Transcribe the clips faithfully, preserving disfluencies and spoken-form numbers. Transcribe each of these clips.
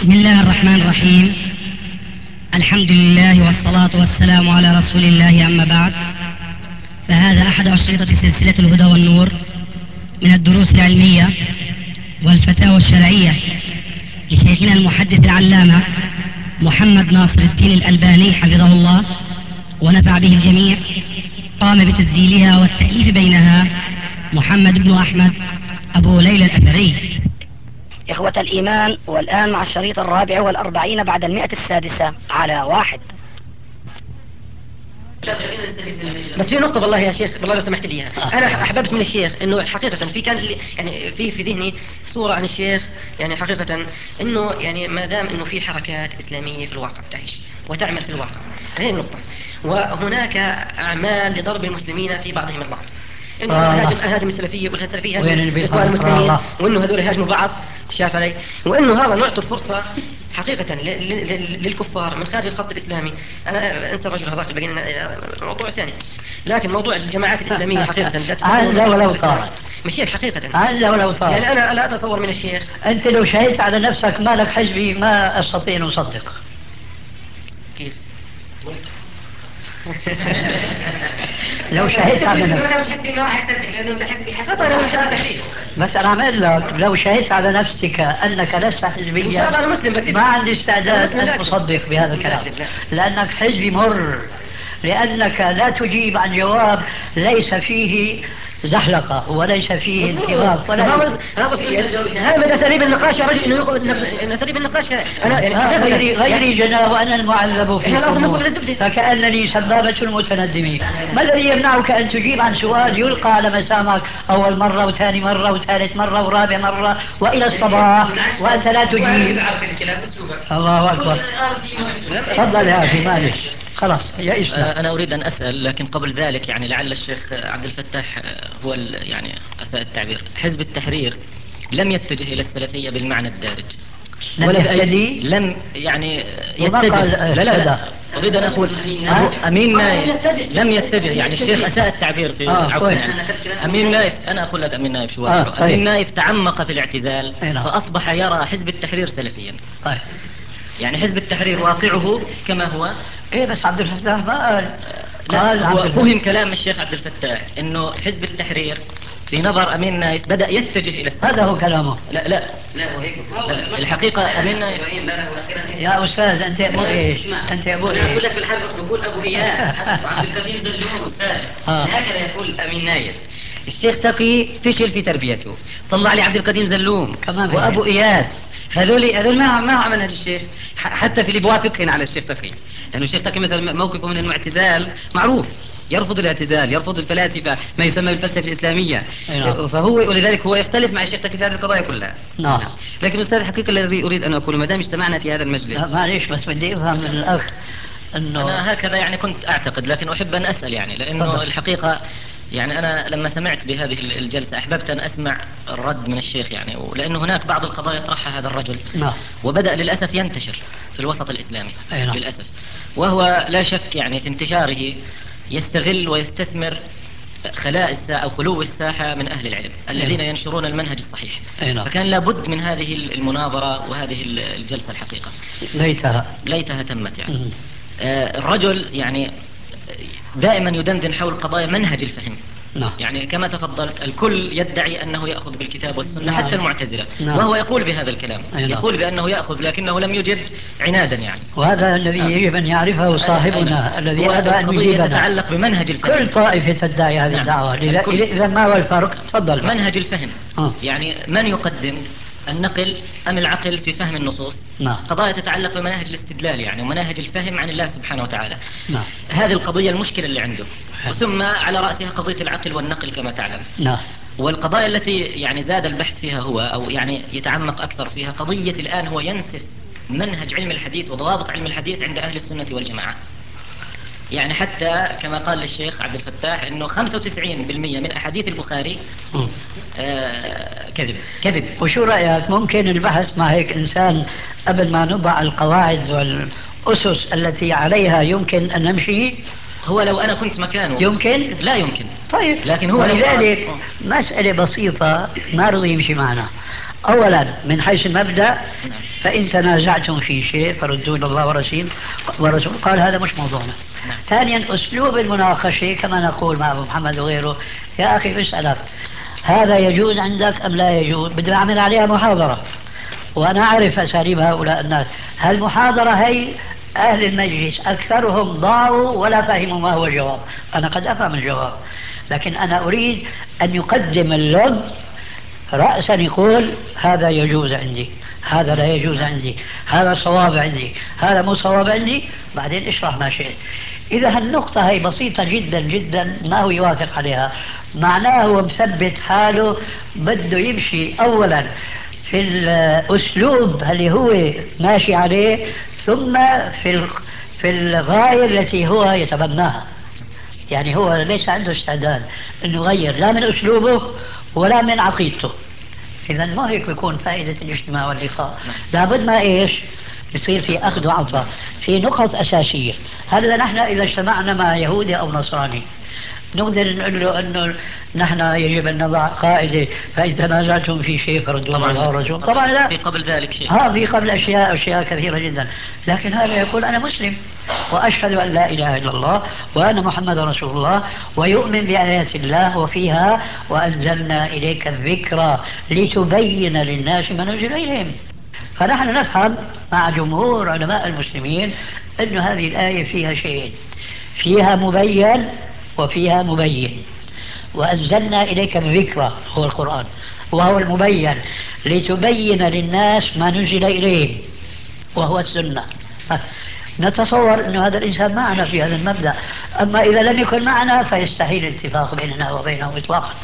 بسم الله الرحمن الرحيم. الحمد لله والصلاة والسلام على رسول الله، أما بعد، فهذا أحد أشرطة سلسلة الهدى والنور من الدروس العلمية والفتاوى الشرعية لشيخنا المحدث العلامة محمد ناصر الدين الألباني حفظه الله ونفع به الجميع. قام بتسجيلها والتأليف بينها محمد بن أحمد أبو ليلى الأثري. إخوة الإيمان، والآن مع الشريط الرابع والأربعين بعد المئة السادسة على واحد. بس في نقطة والله يا شيخ، والله لو سمحت لي إياها. أنا أحببت من الشيخ إنه حقيقة في كان لي- يعني في في ذهني صورة عن الشيخ، يعني حقيقة إنه يعني ما دام إنه في حركات إسلامية في الواقع تعيش وتعمل في الواقع، هذه النقطة. وهناك أعمال لضرب المسلمين في بعضهم البعض، انه آه. هاجم هاجم السلفيه والسلفيه وين اللي هاجموا بيفهم الاخوان المسلمين، الله؟ وانه هذول هاجموا بعض، شاف علي، وانه هذا نعطي الفرصه حقيقة ل- ل- ل- للكفار من خارج الخط الإسلامي. أنا أنسى الرجل هذاك اللي بقينا موضوع ثاني، لكن موضوع الجماعات الإسلامية حقيقة لا تتكون عز من خارج ولو الخط الإسلامي. طارت. مش هيك حقيقة، عز ولو طارت. يعني أنا لا أتصور من الشيخ. أنت لو شهدت على نفسك مالك حزبي ما أستطيع أن أصدق. كيف؟ لو شهدت على نفسك. أنا مش حسبي ما راح يصدق لأنه أنت حسبي حسب خطأ، أنا مش التحرير. بس أنا أعمل لك لو شهدت على نفسك أنك لست حزبيا، إن شاء الله أنا مسلم بكذب. ما عندي أنا استعداد مسلم أن لا أكذب. أصدق بهذا مسلم لا الكلام، أكذب، لا. لأنك حزبي مر، لأنك لا تجيب عن جواب ليس فيه زحلقة وليس فيه انحراف ولا هذا هذا في هذا من اساليب النقاش يا رجل، انه ياخذ من اساليب النقاش. انا يعني آه، حقيقة غيري غيري يعني جنى وأنا المعذب في إحنا لازم الأمور، نضرب الزبدة. فكأنني سبابة المتندم. ما الذي يمنعك أن تجيب عن سؤال يلقى على مسامك أول مرة وثاني مرة وثالث مرة ورابع مرة وإلى الصباح وأنت لا تجيب؟ الله أكبر. تفضل يا أخي، معلش خلاص يئسنا. أنا أريد أن أسأل، لكن قبل ذلك يعني لعل الشيخ عبد الفتاح هو ال- يعني أساء التعبير. حزب التحرير لم يتجه إلى السلفية بالمعنى الدارج، لم ولا بأي يهتدي؟ لم يعني وما يتجه. قال لا لا لا، اهتدى؟ أريد أن أقول أبو أمين نايف لم يتجه، يعني الشيخ أساء التعبير في آه، عفوا كويس. يعني. أمين نايف، أنا أقول لك أمين نايف شو آه، وضعه. طيب. أمين نايف تعمق في الاعتزال أي نعم. فأصبح يرى حزب التحرير سلفيا. طيب. يعني حزب التحرير واقعه كما هو. إيه بس عبد الفتاح ما قال. لا، قال هو عبد الفتاح. فهم كلام الشيخ عبد الفتاح انه حزب التحرير في نظر امين نايف بدا يتجه الى السلف. هذا هو كلامه. لا لا لا هو هيك. لا، الحقيقه امين نايف. يا أستاذ أنت أبو إيش؟ أنت أبو انا اقول إيش؟ لك بالحرب بقول ابو اياس وعبد القديم زلوم استاذ. آه. هكذا يقول امين نايف. الشيخ تقي فشل في تربيته، طلع لي عبد القديم زلوم كمان فشل. وابو اياس. هذول هذول ما ما على منهج الشيخ، ح- حتى في اللي بوافقهن على الشيخ تقي، لانه الشيخ تقي مثلا موقفه من الاعتزال معروف، يرفض الاعتزال، يرفض الفلاسفه، ما يسمى بالفلسفه الاسلاميه. أي نعم. فهو ولذلك هو يختلف مع الشيخ تقي في هذه القضايا كلها. نعم. لكن استاذ الحقيقه الذي اريد ان اقوله، ما دام اجتمعنا في هذا لا المجلس، معليش، بس بدي أفهم من الأخ أنه. انا هكذا يعني كنت اعتقد، لكن احب ان اسال يعني، لانه تفضل. الحقيقه يعني انا لما سمعت بهذه الجلسه احببت ان اسمع الرد من الشيخ، يعني ولانه هناك بعض القضايا طرحها هذا الرجل نعم. وبدا للاسف ينتشر في الوسط الاسلامي. أي نعم. للاسف. وهو لا شك يعني في انتشاره يستغل ويستثمر خلاء الساحة أو خلو الساحة من أهل العلم الذين نعم. ينشرون المنهج الصحيح. أي نعم. فكان لابد من هذه المناظرة وهذه الجلسة الحقيقة. ليتها. ليتها تمت يعني. مم. آه، الرجل يعني دائما يدندن حول قضايا منهج الفهم. نعم. يعني كما تفضلت الكل يدعي أنه يأخذ بالكتاب والسنة، نعم. حتى المعتزلة. نعم. وهو يقول بهذا الكلام، أي نعم. يقول بأنه يأخذ لكنه لم يجب عنادا يعني. وهذا الذي آه. يجب أن يعرفه صاحبنا أين؟ الذي هو أبى أن القضية يجيبنا. تتعلق بمنهج الفهم. كل طائفة تدعي هذه نعم. الدعوة، لذا الكل. إذا ما هو الفرق؟ تفضل بقى. منهج الفهم. آه. يعني من يقدم النقل أم العقل في فهم النصوص؟ نعم. قضايا تتعلق بمنهج الاستدلال يعني، ومناهج الفهم عن الله سبحانه وتعالى. نعم. هذه القضية المشكلة اللي عنده. حلو. وثم على رأسها قضية العقل والنقل كما تعلم. نعم. والقضايا التي يعني زاد البحث فيها هو أو يعني يتعمق أكثر فيها قضية الآن هو ينسف منهج علم الحديث وضوابط علم الحديث عند أهل السنة والجماعة. يعني حتى كما قال للشيخ عبد الفتاح انه خمسة وتسعين بالمئة من احاديث البخاري مم. آه كذب كذب. وشو رأيك ممكن البحث مع هيك إنسان قبل ما نضع القواعد والأسس التي عليها يمكن أن نمشي؟ هو لو انا كنت مكانه يمكن؟ لا يمكن. طيب. لكن هو لو ولذلك قال- مسألة بسيطة ما رضي يمشي معنا. أولا من حيث المبدأ فإن تنازعتم في شيء فردوا إلى الله ورسوله ورسوله قال هذا مش موضوعنا. ثانيا أسلوب المناقشة كما نقول مع أبو محمد وغيره، يا أخي بسألك هذا يجوز عندك أم لا يجوز، بدي أعمل عليها محاضرة وأنا أعرف أساليب هؤلاء الناس. هالمحاضرة هي أهل المجلس أكثرهم ضاعوا ولا فهموا ما هو الجواب، أنا قد أفهم الجواب لكن أنا أريد أن يقدم اللغة رأسا يقول هذا يجوز عندي، هذا لا يجوز عندي، هذا صواب عندي، هذا مو صواب عندي، بعدين اشرح ما شئت. إذا هالنقطة هي بسيطة جدا جدا ما هو يوافق عليها، معناه هو مثبت حاله بده يمشي أولا في الأسلوب اللي هو ماشي عليه، ثم في في الغاية التي هو يتبناها. يعني هو ليس عنده استعداد انه يغير لا من اسلوبه ولا من عقيدته. اذا ما هيك بيكون فائده الاجتماع واللقاء. لابد ما ايش يصير في اخذ وعطاء في نقط اساسيه. هلا نحن اذا اجتمعنا مع يهودي او نصراني نقدر نقول له انه نحن يجب ان نضع قاعده فان تنازعتم في شيء فردوه طبعا الله ورسوله. طبعا لا، في قبل ذلك شيء. ها في قبل اشياء اشياء كثيره جدا، لكن هذا يقول انا مسلم واشهد ان لا اله الا الله وان محمد رسول الله ويؤمن بايات الله وفيها وانزلنا اليك الذكر لتبين للناس ما نزل اليهم. فنحن نفهم مع جمهور علماء المسلمين أن هذه الآية فيها شيئين، فيها مبين وفيها مبين. وأنزلنا إليك الذكر هو القرآن وهو المبين لتبين للناس ما نزل إليهم وهو السنة. نتصور أن هذا الإنسان معنا في هذا المبدأ، أما إذا لم يكن معنا فيستحيل الاتفاق بيننا وبينه إطلاقا.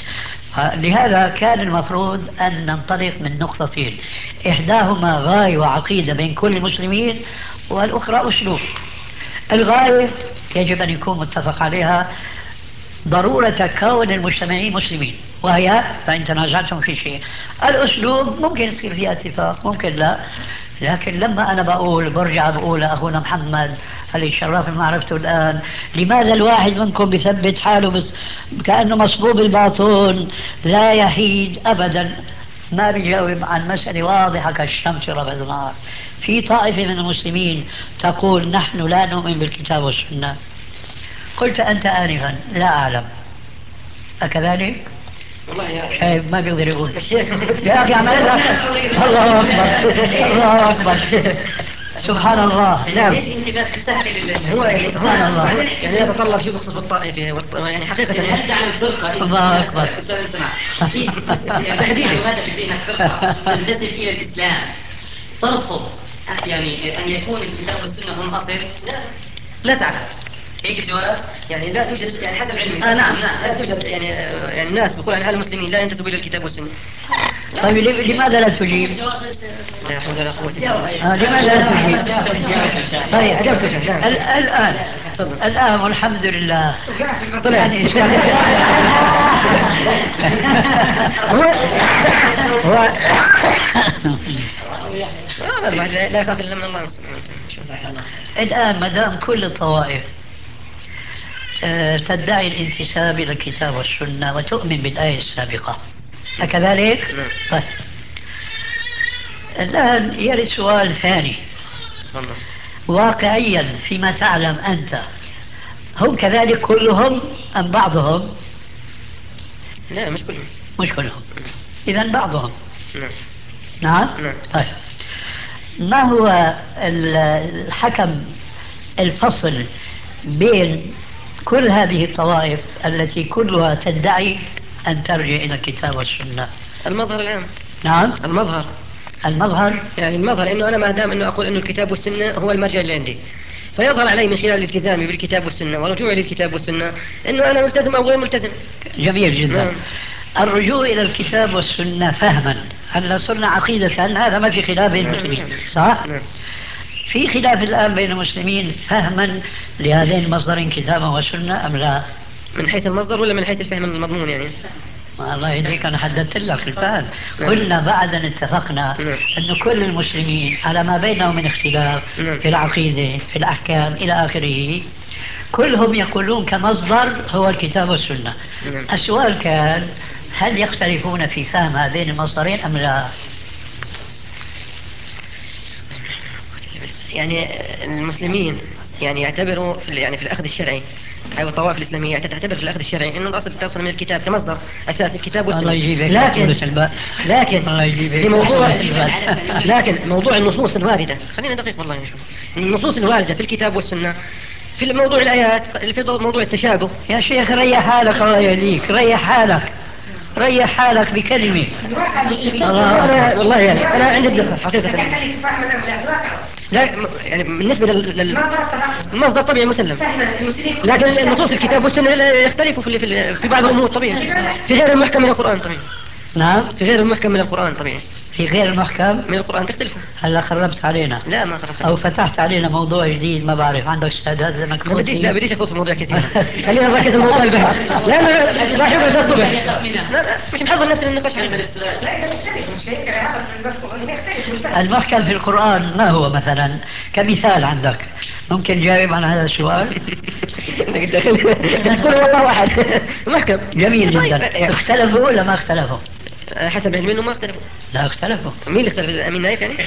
لهذا كان المفروض أن ننطلق من نقطتين، إحداهما غاية وعقيدة بين كل المسلمين، والأخرى أسلوب. الغاية يجب أن يكون متفق عليها ضرورة كون المجتمعين مسلمين، وهي فإن تنازعتم في شيء. الأسلوب ممكن يصير فيها اتفاق ممكن لا، لكن لما أنا بقول برجع بقول أخونا محمد اللي شرف معرفته الآن، لماذا الواحد منكم بيثبت حاله بس كأنه مصبوب الباطون لا يحيد أبدا، ما بيجاوب عن مسألة واضحة كالشمس ربع النهار. في طائفة من المسلمين تقول نحن لا نؤمن بالكتاب والسنة. قلت أنت آنفا لا أعلم، أكذلك؟ والله يا شايف ما بيقدر يقول الشيخ يا أخي عمال الله أكبر الله أكبر سبحان الله. نعم ليش انت بس تستحكي هو يعني سبحان الله. يعني يتطلب شيء بخصوص الطائفة والط- يعني حقيقة هل عن الفرقة الله أكبر. أستاذ اسمع في تحديدا ماذا في ذهنك فرقة تنتسب إلى الإسلام ترفض يعني أن يكون الكتاب والسنة منحصر؟ لا لا تعلم هيك الجواب؟ يعني لا توجد يعني حسب علمي آه نعم نعم لا توجد يعني آه، يعني الناس بيقول عن حال المسلمين لا ينتسبوا الى الكتاب والسنه. طيب لم- لماذا لا تجيب؟ لا حول ولا قوه الا بالله. آه لماذا لا تجيب؟ طيب أجبتك، نعم. ال- الآن تفضل. الآن والحمد لله طلعت. يعني هو هو آه، الواحد لا لا يخاف الا من الله سبحانه وتعالى. الآن ما دام كل الطوائف آه، تدعي الانتساب إلى الكتاب والسنة وتؤمن بالآية السابقة، أكذلك؟ نعم. طيب الآن يرد سؤال ثاني تفضل. واقعيا فيما تعلم أنت، هم كذلك كلهم أم بعضهم؟ لا مش كلهم. مش كلهم، إذا بعضهم. نعم. نعم؟ نعم. طيب ما هو ال- الحكم الفصل بين كل هذه الطوائف التي كلها تدعي أن ترجع إلى الكتاب والسنة؟ المظهر العام. نعم المظهر المظهر. يعني المظهر انه انا ما دام انه اقول انه الكتاب والسنه هو المرجع اللي عندي، فيظهر علي من خلال التزامي بالكتاب والسنه ورجوعي للكتاب والسنه انه انا ملتزم او غير ملتزم. جميل جدا. نعم. الرجوع إلى الكتاب والسنة فهما، هلا صرنا عقيدة هذا ما في خلاف بين المسلمين صح؟ نعم. في خلاف الآن بين المسلمين فهما لهذين المصدرين كتابا وسنة أم لا؟ من حيث المصدر ولا من حيث الفهم المضمون يعني؟ ما الله يهديك أنا حددت لك الفهم. نعم. قلنا بعد أن اتفقنا نعم. أن كل المسلمين على ما بينهم من اختلاف نعم. في العقيدة في الأحكام إلى آخره كلهم يقولون كمصدر هو الكتاب والسنة. نعم. السؤال كان هل يختلفون في فهم هذين المصدرين أم لا؟ يعني المسلمين يعني يعتبروا في يعني في الأخذ الشرعي أو الطوائف الإسلامية تعتبر في الأخذ الشرعي إنه الأصل تأخذ من الكتاب كمصدر أساسي الكتاب والسنة. الله يجيبك لكن لكن الله يجيبك في موضوع لكن موضوع النصوص الواردة، خلينا دقيق والله نشوف النصوص الواردة في الكتاب والسنة في موضوع الآيات، في موضوع التشابه. يا شيخ ريح حالك، الله يهديك، ريح حالك، ريح حالك بكلمة. الله والله يعني أنا عندي الدقة حقيقة. لا يعني بالنسبة لل المصدر طبيعي مسلم، لكن النصوص الكتاب والسنة يختلفوا في في, في بعض الأمور طبيعي، في غير المحكم من القرآن طبيعي. نعم، في غير المحكم من القرآن طبيعي. في غير المحكم من القرآن تختلفوا. هلا خربت علينا. لا ما خربت. أو فتحت علينا موضوع جديد ما بعرف عندك استعداد لأنك ما بديش لا بديش أخوض في مواضيع كثيرة. خلينا نركز على موضوع البحث. لا لا لا لا حول ولا الصبح. لا مش محضر نفسي للنقاش. المحكم في القرآن ما هو مثلا كمثال عندك؟ ممكن تجاوب عن هذا السؤال؟ قل هو الله واحد. محكم جميل جدا. اختلفوا ولا ما اختلفوا؟ حسب علمي انه ما اختلفوا. لا اختلفوا. مين اللي اختلف؟ امين نايف يعني؟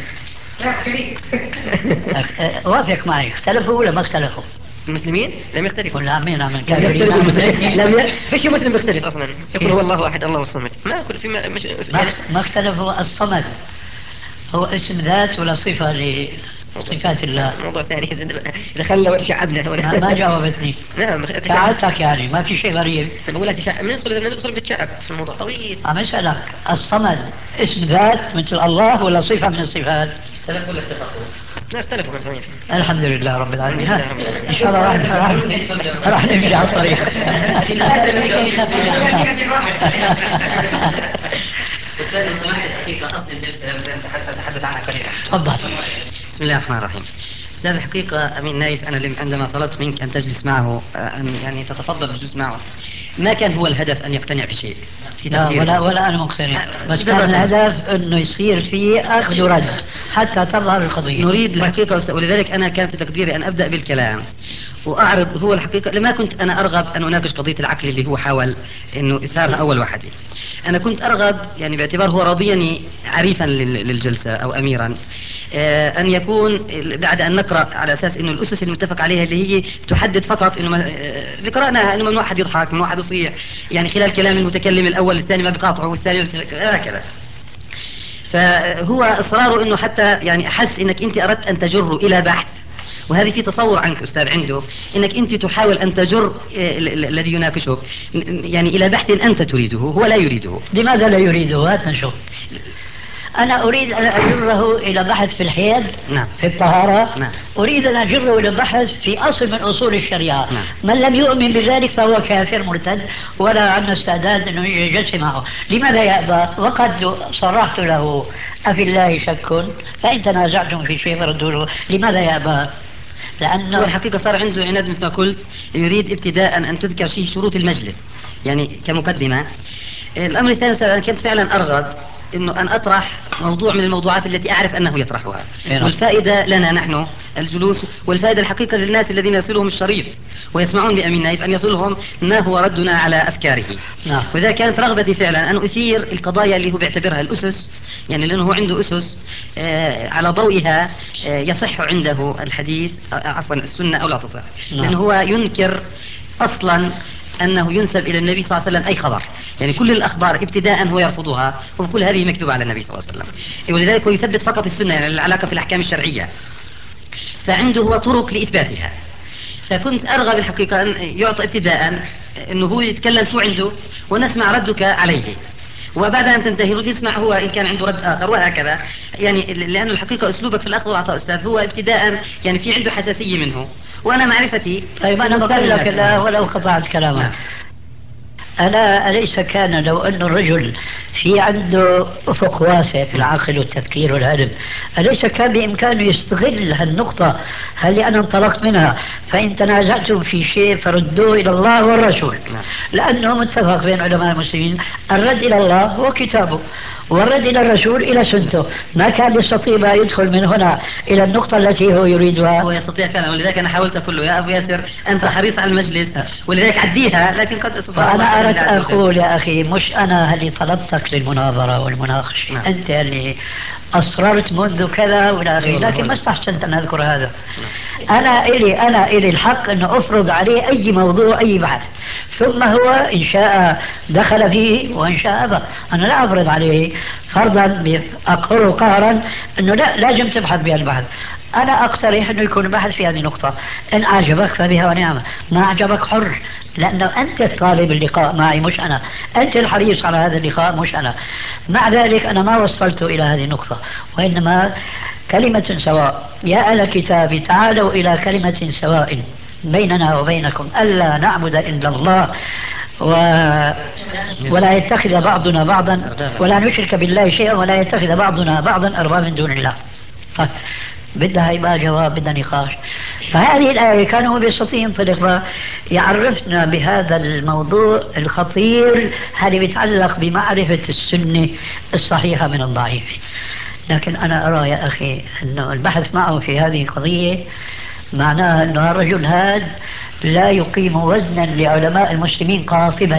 وافق معي، اختلفوا ولا ما اختلفوا؟ المسلمين لم يختلفوا. ولا مين عمل كافرين؟ لم ي... فيش مسلم بيختلف اصلا، يقول هو الله واحد الله الصمد. ما كل في ما مش يعني ما اختلفوا. الصمد هو اسم ذات ولا صفة لصفات الله؟ موضوع ثاني اذا خلى وتشعبنا ما, ما جاوبتني. نعم ساعدتك يعني ما في شيء غريب. انا بقول لك تشعب، ندخل ندخل بالتشعب في الموضوع طويل. عم اسالك الصمد اسم ذات مثل الله ولا صفة من الصفات؟ اختلفوا ولا اتفقوا؟ لا اختلفوا مثلا. الحمد لله رب العالمين. ان شاء الله راح راح راح نمشي على الطريق. أستاذ لو سمحت الحقيقة أصل الجلسة أتحدث عنها قليلا. تفضل. بسم الله الرحمن الرحيم. أستاذ الحقيقة أمين نايف، أنا عندما طلبت منك أن تجلس معه أن يعني تتفضل بالجلوس معه، ما كان هو الهدف أن يقتنع بشيء في لا ولا ولا أنا مقتنع، بس كان الهدف أنه يصير فيه أخذ ورد حتى تظهر القضية. نريد الحقيقة، ولذلك أنا كان في تقديري أن أبدأ بالكلام وأعرض. هو الحقيقة لما كنت أنا أرغب أن أناقش قضية العقل اللي هو حاول أنه إثارها أول واحد، أنا كنت أرغب يعني باعتبار هو راضيني عريفا للجلسة أو أميرا أن يكون بعد أن نقرأ على أساس أنه الأسس المتفق عليها اللي هي تحدد فقط أنه اللي قرأناها أنه ممنوع أحد يضحك، ممنوع أحد يصيح يعني خلال كلام المتكلم الأول الثاني ما بقاطعه والثاني هكذا. فهو إصراره أنه حتى يعني أحس أنك أنت أردت أن تجر إلى بحث، وهذه في تصور عنك أستاذ عنده أنك أنت تحاول أن تجر الذي يناقشك يعني إلى بحث أنت تريده هو لا يريده. لماذا لا يريده؟ هات نشوف. أنا أريد أن أجره إلى بحث في الحيض. نعم. في الطهارة. نعم. أريد أن أجره إلى بحث في أصل من أصول الشريعة. نعم. من لم يؤمن بذلك فهو كافر مرتد ولا عندنا استعداد أنه يجلس معه. لماذا يأبى؟ وقد صرحت له أفي الله شك فإن تنازعتم في شيء فردوا له. لماذا يأبى؟ لأنه الحقيقة صار عنده عناد مثل ما قلت، يريد ابتداء أن تذكر شيء شروط المجلس يعني كمقدمة. الأمر الثاني أستاذ أنا كنت فعلا أرغب انه ان اطرح موضوع من الموضوعات التي اعرف انه يطرحها، والفائده لنا نحن الجلوس، والفائده الحقيقه للناس الذين يصلهم الشريط ويسمعون بامين نايف ان يصلهم ما هو ردنا على افكاره. نعم. وإذا كانت رغبتي فعلا ان اثير القضايا اللي هو بيعتبرها الاسس، يعني لانه هو عنده اسس آه على ضوئها آه يصح عنده الحديث آه عفوا السنه او لا تصح. نعم. لانه هو ينكر اصلا أنه ينسب إلى النبي صلى الله عليه وسلم أي خبر، يعني كل الأخبار ابتداء هو يرفضها وكل هذه مكتوبة على النبي صلى الله عليه وسلم، ولذلك هو يثبت فقط السنة يعني العلاقة في الأحكام الشرعية، فعنده هو طرق لإثباتها. فكنت أرغب الحقيقة أن يعطى ابتداء أنه هو يتكلم شو عنده ونسمع ردك عليه، وبعد أن تنتهي رد يسمع هو إن كان عنده رد آخر وهكذا، يعني لأن الحقيقة أسلوبك في الأخذ والعطاء أستاذ هو ابتداء يعني في عنده حساسية منه، وأنا معرفتي. طيب أنا بقول لك لا ولو قطعت كلامك. نعم. ألا أليس كان لو أن الرجل في عنده أفق واسع في العقل والتفكير والعلم، أليس كان بإمكانه يستغل هالنقطة اللي أنا انطلقت منها، فإن تنازعتم في شيء فردوه إلى الله والرسول. نعم. لأنه متفق بين علماء المسلمين الرد إلى الله وكتابه والرد إلى الرسول إلى سنته، ما كان يستطيع يدخل من هنا إلى النقطة التي هو يريدها. هو يستطيع فعلا، ولذلك أنا حاولت أقول له يا أبو ياسر أنت حريص على المجلس ولذلك عديها، لكن قد أنا أردت الله عز وجل. أقول يا أخي مش أنا اللي طلبتك للمناظرة والمناقشة، نعم. أنت اللي أصررت منذ كذا وإلى آخره، أي والله لكن هو ما نفسه. استحسنت أن أذكر هذا. أنا إلي أنا إلي الحق أن أفرض عليه أي موضوع أي بحث، ثم هو إن شاء دخل فيه وإن شاء أبى. أنا لا أفرض عليه فرضا أقهره قهرا أنه لا لازم تبحث بهالبحث. أنا أقترح أنه يكون بحث في هذه النقطة، إن أعجبك فبها ونعمة، ما أعجبك حر، لأنه أنت طالب اللقاء معي مش أنا، أنت الحريص على هذا اللقاء مش أنا. مع ذلك أنا ما وصلت إلى هذه النقطة، وإنما كلمة سواء. يا أهل الكتاب تعالوا إلى كلمة سواء بيننا وبينكم ألا نعبد إلا الله و... ولا يتخذ بعضنا بعضا ولا نشرك بالله شيئا ولا يتخذ بعضنا بعضا أربابا من دون الله. طيب بدها يبقى جواب، بدها نقاش. فهذه الآية كان هو بيستطيع ينطلق يعرفنا بهذا الموضوع الخطير هذا بيتعلق بمعرفة السنة الصحيحة من الضعيف. لكن أنا أرى يا أخي أنه البحث معه في هذه القضية معناها أنه الرجل هذا لا يقيم وزنا لعلماء المسلمين قاطبة.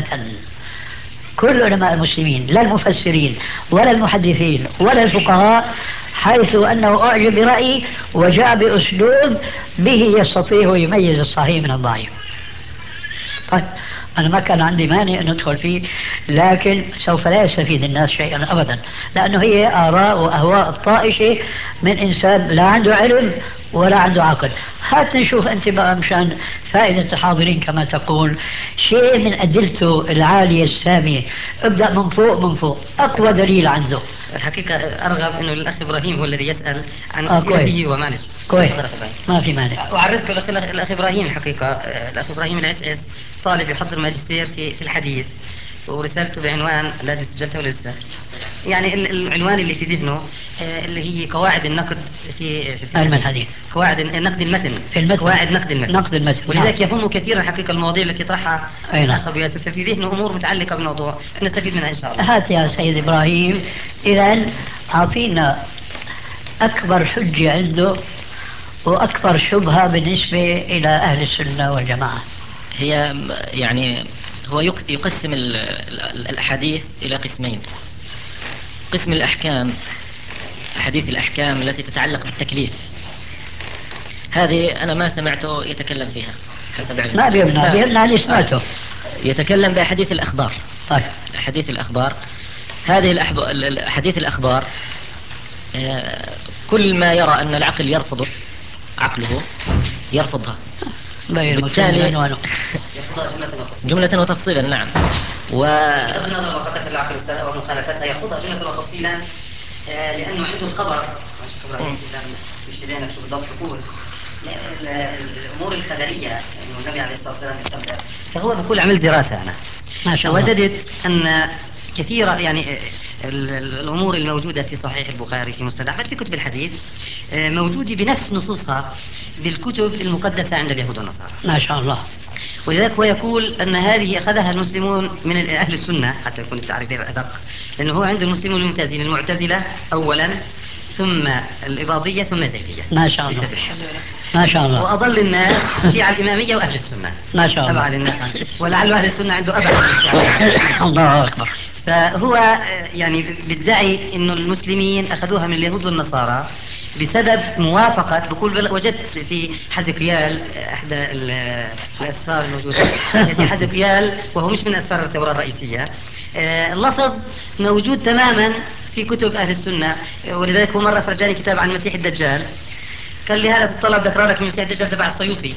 كل علماء المسلمين لا المفسرين ولا المحدثين ولا الفقهاء، حيث أنه أعجب برأيه وجاء بأسلوب به يستطيع يميز الصحيح من الضعيف. طيب أنا ما كان عندي مانع أن أدخل فيه، لكن سوف لا يستفيد الناس شيئا أبدا، لأنه هي آراء وأهواء طائشة من إنسان لا عنده علم ولا عنده عقل. هات نشوف أنت بقى مشان فائدة الحاضرين كما تقول شيء من أدلته العالية السامية. ابدأ من فوق من فوق، أقوى دليل عنده. الحقيقة أرغب أنه الأخ إبراهيم هو الذي يسأل عن آه أسئلته ومعلش. كويس تفضل أخ إبراهيم. ما في مانع. أعرفك الأخ الأخ إبراهيم الحقيقة، آه، الأخ إبراهيم العسعس طالب يحضر ماجستير في في الحديث، ورسالته بعنوان لا دي سجلتها ولا لسه؟ يعني ال- العنوان اللي في ذهنه آه، اللي هي قواعد النقد في في, في علم الحديث. قواعد نقد المتن في المتن. قواعد نقد المتن نقد المتن. ولذلك نعم. يهم كثيرا حقيقة المواضيع التي طرحها أي نعم. الأخ أبو ياسر، ففي ذهنه أمور متعلقة بالموضوع نستفيد منها إن شاء الله. هات يا سيد إبراهيم، إذا أعطينا أكبر حجة عنده وأكبر شبهة بالنسبة إلى أهل السنة والجماعة. هي م- يعني هو يق- يقسم ال- ال- الأحاديث إلى قسمين. قسم الأحكام، أحاديث الأحكام التي تتعلق بالتكليف، هذه أنا ما سمعته يتكلم فيها حسب علمي. ما بيمنع لا. بيمنع اللي سمعته. يتكلم بأحاديث الأخبار. طيب أحاديث الأخبار، هذه الأحب... ال- ال- أحاديث الأخبار، آه، كل ما يرى أن العقل يرفضه، عقله يرفضها. بين بالتالي عنوانه. يخوضها جملة وتفصيلا. جملة وتفصيلا، نعم. و بغض النظر موافقة العقل ومخالفتها يخوضها جملة وتفصيلا، آه، لأنه عنده الخبر. ماشي خبر مم. مش لدينا شو بالضبط يقول ال- ال- الأمور الخبرية أنه النبي عليه الصلاة والسلام يتقدس، فهو بقول عملت دراسة أنا ما شاء الله. وجدت أن كثيرة يعني ال- ال- الأمور الموجودة في صحيح البخاري في مسند أحمد في كتب الحديث آه، موجودة بنفس نصوصها بالكتب المقدسة عند اليهود والنصارى. ما شاء الله. ولذلك هو يقول أن هذه أخذها المسلمون من أهل السنة حتى يكون التعريف أدق، لأنه هو عند المسلمون الممتازين المعتزلة أولا، ثم الإباضية، ثم الزيدية. ما شاء الله. بالتدريج. ما شاء الله. وأضل الناس الشيعة الإمامية وأهل السنة. ما شاء الله. أبعد الناس عنه. ولعل أهل السنة عنده أبعد من الشيعة. الله أكبر. فهو آه، يعني بيدعي انه المسلمين اخذوها من اليهود والنصارى بسبب موافقة. بقول وجدت في حزقيال احدى ال- الاسفار الموجودة في حزقيال وهو مش من اسفار التوراة الرئيسية، آه، اللفظ موجود تماما في كتب اهل السنة. ولذلك هو مرة فرجاني كتاب عن المسيح الدجال، قال لي هذا تطلع بدي اقرا لك من المسيح الدجال تبع السيوطي.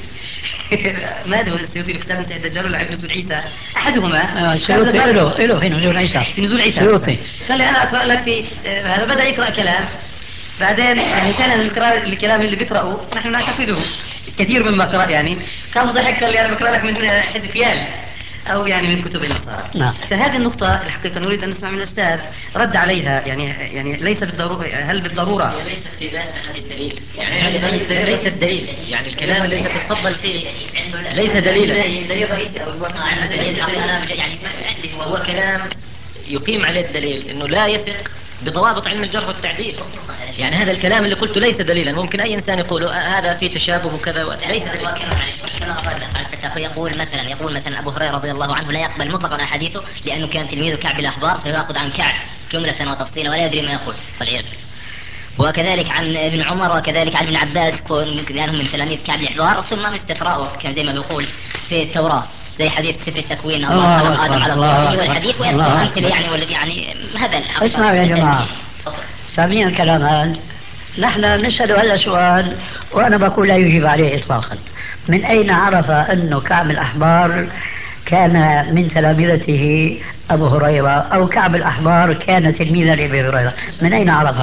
ما ادري السيوطي كتاب المسيح الدجال ولا نزول عيسى احدهما. آه، سيوطي له له في نزول عيسى. في نزول عيسى. سيوطي. قال لي انا اقرا لك في آه، هذا بدا يقرا كلام، بعدين انسان القراءة الكلام اللي بيقرأه نحن نعتقده كثير مما قرأ، يعني كان ضحك قال لي انا بقرا لك من حزقيال او يعني من كتب النصارى. نعم. فهذه النقطة الحقيقة نريد ان نسمع من الاستاذ رد عليها، يعني يعني ليس بالضرورة، هل بالضرورة هي ليست في ذاتها الدليل، يعني هذه ليست دليل، يعني الكلام الذي تتفضل فيه ليس دليلا. دليل رئيسي او انا يعني هو كلام يقيم عليه الدليل انه لا يثق بضوابط علم الجرح والتعديل. يعني هذا الكلام اللي قلته ليس دليلا، ممكن أي إنسان يقول هذا فيه تشابه وكذا، ليس دليلا. كما كما قال الفتاة، يقول مثلا يقول مثلا أبو هريرة رضي الله عنه لا يقبل مطلقا أحاديثه لأنه كان تلميذ كعب الأحبار، فيأخذ عن كعب جملة وتفصيلا ولا يدري ما يقول والعياذ بالله. وكذلك عن ابن عمر وكذلك عن ابن عباس كانهم من تلاميذ كعب الأحبار، ثم استقراءه كان زي ما بيقول في التوراة زي حديث سفر التكوين الله خلق آدم على صورته والحديث، ويذكر أمثلة يعني والذي يعني هذا الحقيقة. اسمعوا يا جماعة، سامعين الكلام هذا؟ نحن نسأل هذا سؤال وأنا بقول لا يجيب عليه إطلاقا. من أين عرف أنه كعب الأحبار كان من تلامذته أبو هريرة، أو كعب الأحبار كان تلميذا لأبي هريرة؟ من أين عرفه؟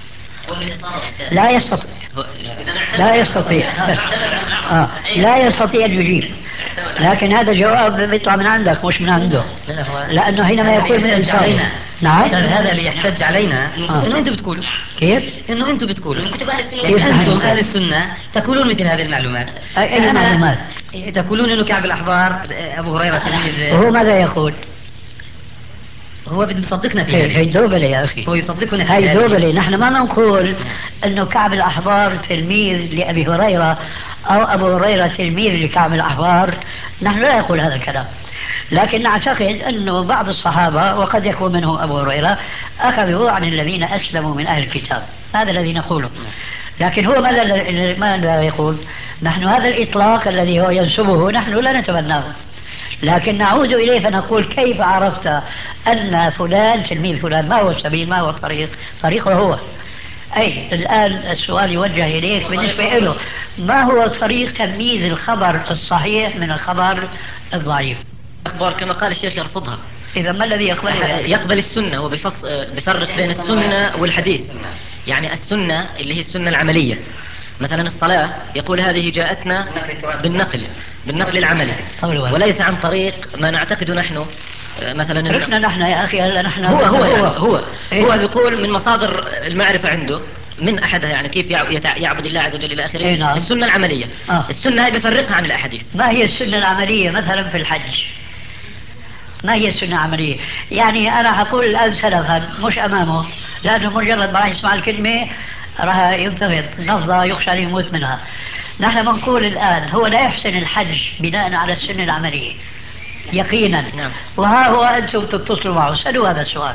لا يستطيع لا يستطيع آه. لا يستطيع أن يجيب، لكن هذا جواب بيطلع من عندك مش من عنده، لأنه حينما يقول من الإنسان. نعم، هذا اللي يحتج علينا آه. انه انتم بتقولوا كيف؟ انه انتم بتقولوا كتب أهل السنة كيف انتم والجماعة. اهل السنه تقولون مثل هذه المعلومات. أي أي معلومات؟ تقولون انه كعب الاحبار ابو هريره تلميذ. وهو ماذا يقول؟ هو بده يصدقنا في هي هذه. دوبلي يا أخي، هو يصدقنا في هي هذه. دوبلي. نحن ما نقول أنه كعب الأحبار تلميذ لأبي هريرة أو أبو هريرة تلميذ لكعب الأحبار، نحن لا نقول هذا الكلام، لكن نعتقد أنه بعض الصحابة وقد يكون منهم أبو هريرة أخذوا عن الذين أسلموا من أهل الكتاب، هذا الذي نقوله. لكن هو ماذا ماذا يقول؟ نحن هذا الإطلاق الذي هو ينسبه نحن لا نتبناه، لكن نعود إليه فنقول كيف عرفت أن فلان تلميذ فلان؟ ما هو السبيل؟ ما هو الطريق؟ طريقه هو. أي الآن السؤال يوجه إليك بالنسبة له، ما هو طريق تمييز الخبر الصحيح من الخبر الضعيف؟ الأخبار كما قال الشيخ يرفضها. إذا ما الذي يقبله؟ يقبل السنة، وبفص بفرق بين السنة والحديث. يعني السنة اللي هي السنة العملية، مثلا الصلاة يقول هذه جاءتنا بالنقل بالنقل العملي، وليس عن طريق ما نعتقد نحن مثلا. عرفنا نحن يا أخي، هلا نحن هو هو يعني هو هو, إيه؟ هو بيقول من مصادر المعرفة عنده، من أحدها يعني كيف يعبد الله عز وجل إلى آخره. إيه نعم. السنة العملية. آه. السنة هي بفرقها عن الأحاديث. ما هي السنة العملية مثلا في الحج؟ ما هي السنة العملية؟ يعني أنا أقول الآن سلفا مش أمامه، لأنه مجرد ما راح يسمع الكلمة راح ينتفض نفضة يخشى أن يموت منها. نحن بنقول الآن هو لا يحسن الحج بناء على السنة العملية يقينا. نعم. وها هو أنتم تتصلوا معه سألوا هذا السؤال: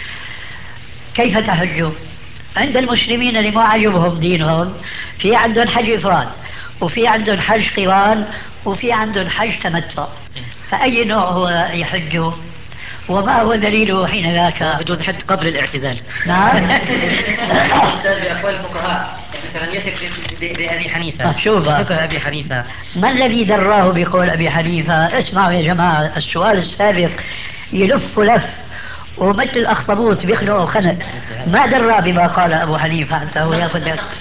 كيف تحجوا؟ عند المسلمين اللي ما عجبهم دينهم في عندهم حج إفراد، وفي عندهم حج قران، وفي عندهم حج تمتع، فأي نوع هو يحجه؟ وما هو دليله حين ذاك؟ بجوز حج قبل الاعتزال. نعم. بأقوال الفقهاء مثلا يثق بأبي حنيفة. شوف فقه أبي حنيفة ما الذي دراه بقول أبي حنيفة؟ اسمعوا يا جماعة، السؤال السابق يلف لف ومثل الأخطبوط بيخلقوا خنق، ما درى بما قال أبو حنيفة حتى هو يأخذ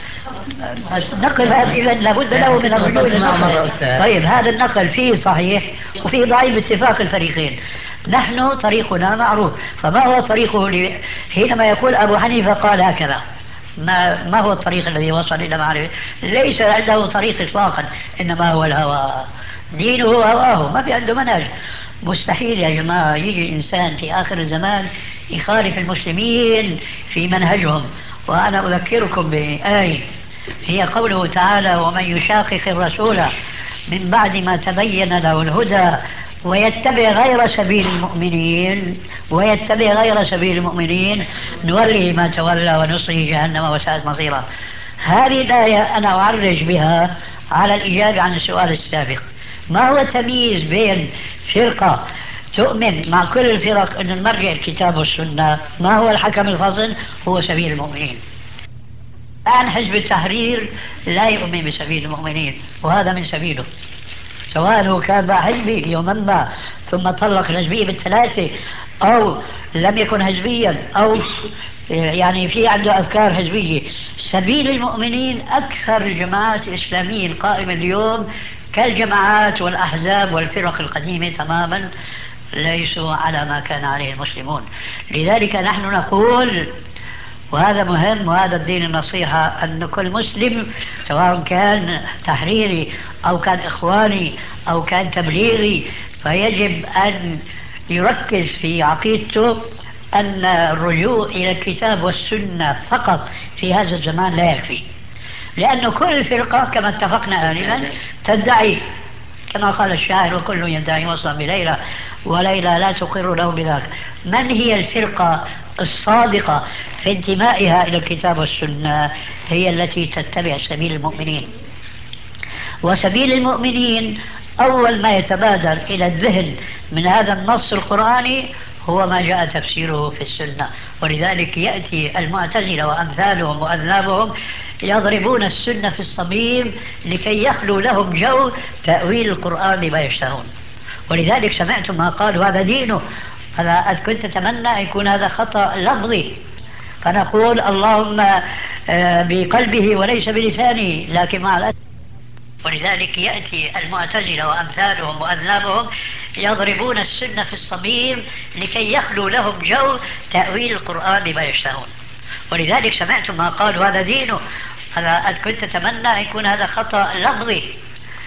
النقل. إذا لابد له من الرجوع للنقل. طيب هذا النقل فيه صحيح وفيه ضعيف باتفاق الفريقين. نحن طريقنا معروف، فما هو طريقه حينما يقول أبو حنيفة قال هكذا؟ ما, ما هو الطريق الذي وصل إلى معرفة؟ ليس عنده طريق إطلاقا، إنما هو الهوى، دينه هواه، ما في عنده منهج. مستحيل يا جماعة يجي إنسان في آخر الزمان يخالف المسلمين في منهجهم. وأنا أذكركم بآية هي قوله تعالى: ومن يشاقق الرسول من بعد ما تبين له الهدى ويتبع غير سبيل المؤمنين ويتبع غير سبيل المؤمنين نوله ما تولى ونصله جهنم وساءت مصيرا. هذه الآية أنا أعرج بها على الإجابة عن السؤال السابق: ما هو التمييز بين فرقة تؤمن مع كل الفرق أن المرجع الكتاب والسنة، ما هو الحكم الفصل؟ هو سبيل المؤمنين. الآن حزب التحرير لا يؤمن بسبيل المؤمنين، وهذا من سبيله، سواء هو كان بقى حزبي يوما ما ثم طلق الحزبية بالثلاثة، أو لم يكن حزبيا، أو يعني في عنده أفكار حزبية. سبيل المؤمنين أكثر الجماعات الإسلامية القائمة اليوم كالجماعات والأحزاب والفرق القديمة تماما ليسوا على ما كان عليه المسلمون. لذلك نحن نقول، وهذا مهم وهذا الدين النصيحة، أن كل مسلم سواء كان تحريري أو كان إخواني أو كان تبليغي فيجب أن يركز في عقيدته أن الرجوع إلى الكتاب والسنة فقط في هذا الزمان لا يكفي، لأن كل فرقة كما اتفقنا آنفا تدعي كما قال الشاعر: وكل يدعي وصلا بليلى وليلى لا تقر له بذاك. من هي الفرقة الصادقة في انتمائها إلى الكتاب والسنة؟ هي التي تتبع سبيل المؤمنين. وسبيل المؤمنين أول ما يتبادر إلى الذهن من هذا النص القرآني هو ما جاء تفسيره في السنة. ولذلك يأتي المعتزلة وأمثالهم وأذنابهم يضربون السنة في الصميم لكي يخلو لهم جو تأويل القرآن لما يشتهون. ولذلك سمعتم ما قالوا هذا دينه. أنا كنت أتمنى أن يكون هذا خطأ لفظي، فنقول اللهم آه، بقلبه وليس بلسانه، لكن مع الأسف. ولذلك يأتي المعتزلة وأمثالهم وأذنابهم يضربون السنة في الصميم لكي يخلو لهم جو تأويل القرآن لما يشتهون. ولذلك سمعتم ما قالوا هذا دينه. أنا كنت أتمنى أن يكون هذا خطأ لفظي،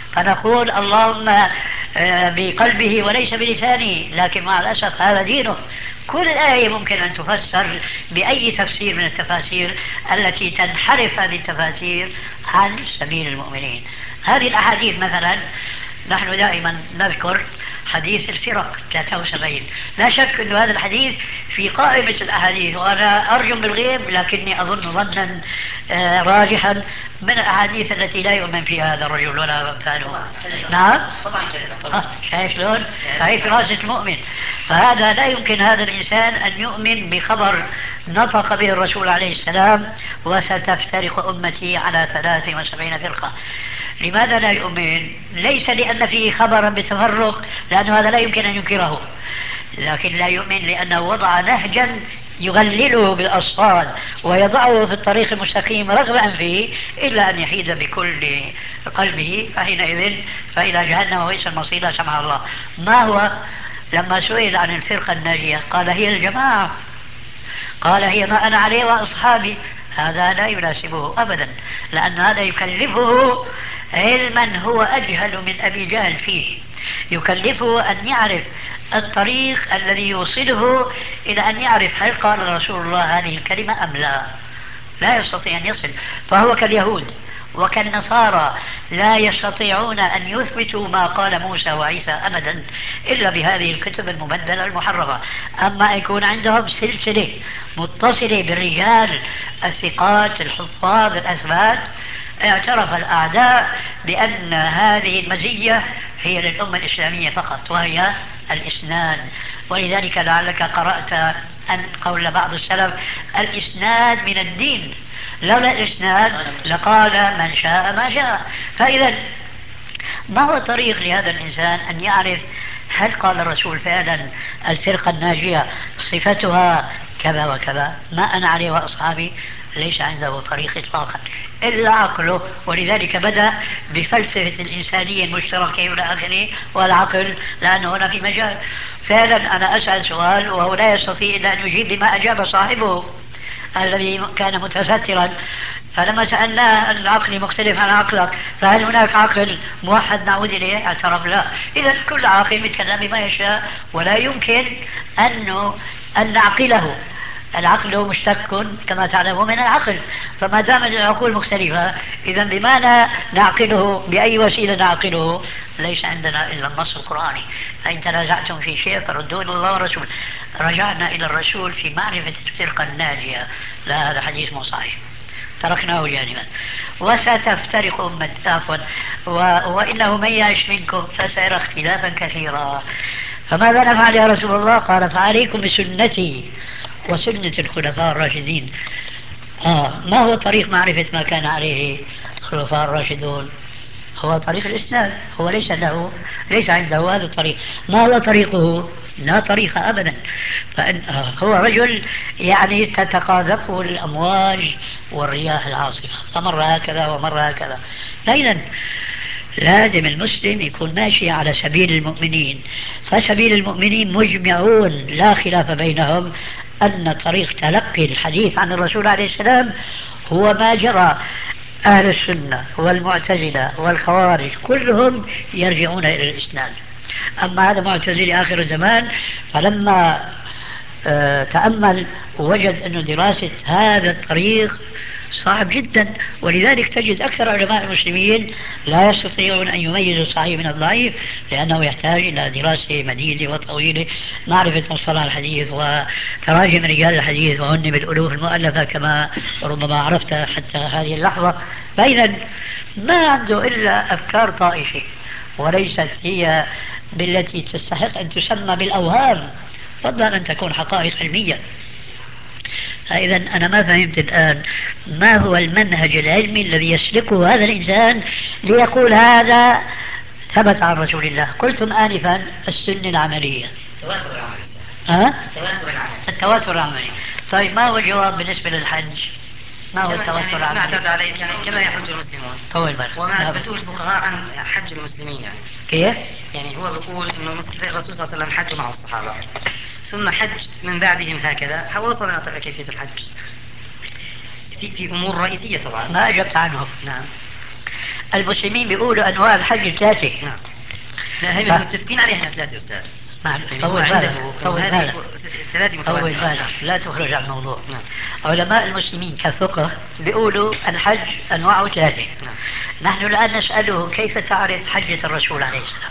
فنقول اللهم آه، بقلبه وليس بلسانه، لكن مع الأسف هذا دينه. كل آية ممكن أن تفسر بأي تفسير من التفاسير التي تنحرف هذه التفاسير عن سبيل المؤمنين. هذه الأحاديث مثلا نحن دائما نذكر حديث الفرق ثلاثة وسبعين، لا شك أن هذا الحديث في قائمة الأحاديث، وأنا أرجم بالغيب لكني أظن ظنا آه، راجحا من الأحاديث التي لا يؤمن فيها هذا الرجل ولا أمثاله. نعم طبعا آه، شايف شلون؟ هي فراسة المؤمن. فهذا لا يمكن هذا الإنسان أن يؤمن بخبر نطق به الرسول عليه السلام: وستفترق أمتي على ثلاث وسبعين فرقة. لماذا لا يؤمن؟ ليس لأن فيه خبرا بتفرق، لأن هذا لا يمكن أن ينكره، لكن لا يؤمن لأنه وضع نهجا يغلله بالأصفاد ويضعه في الطريق المستقيم رغبا فيه، إلا أن يحيد بكل قلبه، فحينئذ فإلى جهنم وبئس المصير لا سمح الله. ما هو لما سئل عن الفرقة الناجية قال: هي الجماعة. قال: هي ما أنا عليه وأصحابي. هذا لا يناسبه أبدا، لأن هذا يكلفه علما هو أجهل من أبي جهل فيه، يكلفه أن يعرف الطريق الذي يوصله إلى أن يعرف هل قال رسول الله هذه الكلمة أم لا. لا يستطيع أن يصل، فهو كاليهود وكالنصارى لا يستطيعون أن يثبتوا ما قال موسى وعيسى أبدا إلا بهذه الكتب المبدلة المحرفة. أما يكون عندهم سلسلة متصلة بالرجال الثقات الحفاظ الأثبات، اعترف الأعداء بأن هذه المزية هي للأمة الإسلامية فقط، وهي الإسناد. ولذلك لعلك قرأت أن قول بعض السلف: الإسناد من الدين، لولا الإسناد لقال من شاء ما شاء. فإذا ما هو طريق لهذا الإنسان أن يعرف هل قال الرسول فعلا الفرقة الناجية صفتها كذا وكذا؟ ما أنا عليه وأصحابي ليس عنده طريق إطلاقا إلا عقله. ولذلك بدأ بفلسفة الإنسانية المشتركة إلى آخره والعقل، لأن هنا في مجال. فعلا أنا أسأل سؤال وهو لا يستطيع إلا أن يجيب بما أجاب صاحبه الذي كان متسترا. فلما سألناه: العقل مختلف عن عقلك، فهل هناك عقل موحد نعود إليه؟ اعترف لا. إذا كل عاقل يتكلم بما يشاء، ولا يمكن أن أن نعقله. العقل مشتق كما تعلمون من العقل، فما دام العقول مختلفة إذا بما نعقله، بأي وسيلة نعقله؟ ليس عندنا إلا النص القرآني. فإن تنازعتم في شيء فردوه إلى الله والرسول. رجعنا إلى الرسول في معرفة الفرقة الناجية. لا، هذا حديث مو صحيح، تركناه جانبا. وستفترق أمة عفوا و... وإنه من يعش منكم فسيرى اختلافا كثيرا. فماذا نفعل يا رسول الله؟ قال: فعليكم بسنتي وسنة الخلفاء الراشدين. آه ما هو طريق معرفة ما كان عليه الخلفاء الراشدون؟ هو طريق الإسناد. هو ليس له ليس عنده هذا الطريق. ما هو طريقه؟ لا طريق أبدا. فإن هو رجل يعني تتقاذفه الأمواج والرياح العاصفة، فمر هكذا ومر هكذا. فإذا لازم المسلم يكون ماشي على سبيل المؤمنين. فسبيل المؤمنين مجمعون لا خلاف بينهم أن طريق تلقي الحديث عن الرسول عليه السلام هو ما جرى. أهل السنة والمعتزلة والخوارج كلهم يرجعون إلى الإسناد. أما هذا معتزلي آخر الزمان، فلما آه، تأمل ووجد أن دراسة هذا الطريق صعب جدا، ولذلك تجد أكثر علماء المسلمين لا يستطيعون أن يميزوا الصحيح من الضعيف، لأنه يحتاج إلى دراسة مديدة وطويلة، معرفة مصطلح الحديث وتراجم رجال الحديث، وهن بالألوف المؤلفة كما ربما عرفت حتى هذه اللحظة. فإذا ما عنده إلا أفكار طائفة، وليست هي بالتي تستحق أن تسمى بالأوهام، فضلا أن تكون حقائق علمية. فإذا أنا ما فهمت الآن ما هو المنهج العلمي الذي يسلكه هذا الإنسان ليقول هذا ثبت عن رسول الله. قلتم آنفا السنة العملية. التواتر العملي. ها؟ التواتر العملي. التواتر العملي. طيب ما هو الجواب بالنسبة للحج؟ ما هو التواتر يعني العملي؟ ما اعتاد عليه يعني كما يحج المسلمون. طول بالك. وما أثبتوه الفقهاء عن حج المسلمين يعني. كيف؟ يعني هو بيقول إنه الرسول صلى الله عليه وسلم حج معه الصحابة، ثم حج من بعدهم هكذا، وصلنا إلى كيفية الحج في في أمور رئيسية طبعا. ما أجبت عنهم. نعم. المسلمين بيقولوا أنواع الحج ثلاثة. نعم. لا هم متفقين عليها ثلاثة أستاذ. يعني طول بالك طول بالك ثلاثة طول متواترة. بالك لا تخرج عن الموضوع. نعم. علماء المسلمين كفقه بيقولوا الحج أنواعه ثلاثة. نعم. نحن الآن نسأله كيف تعرف حجة الرسول عليه السلام؟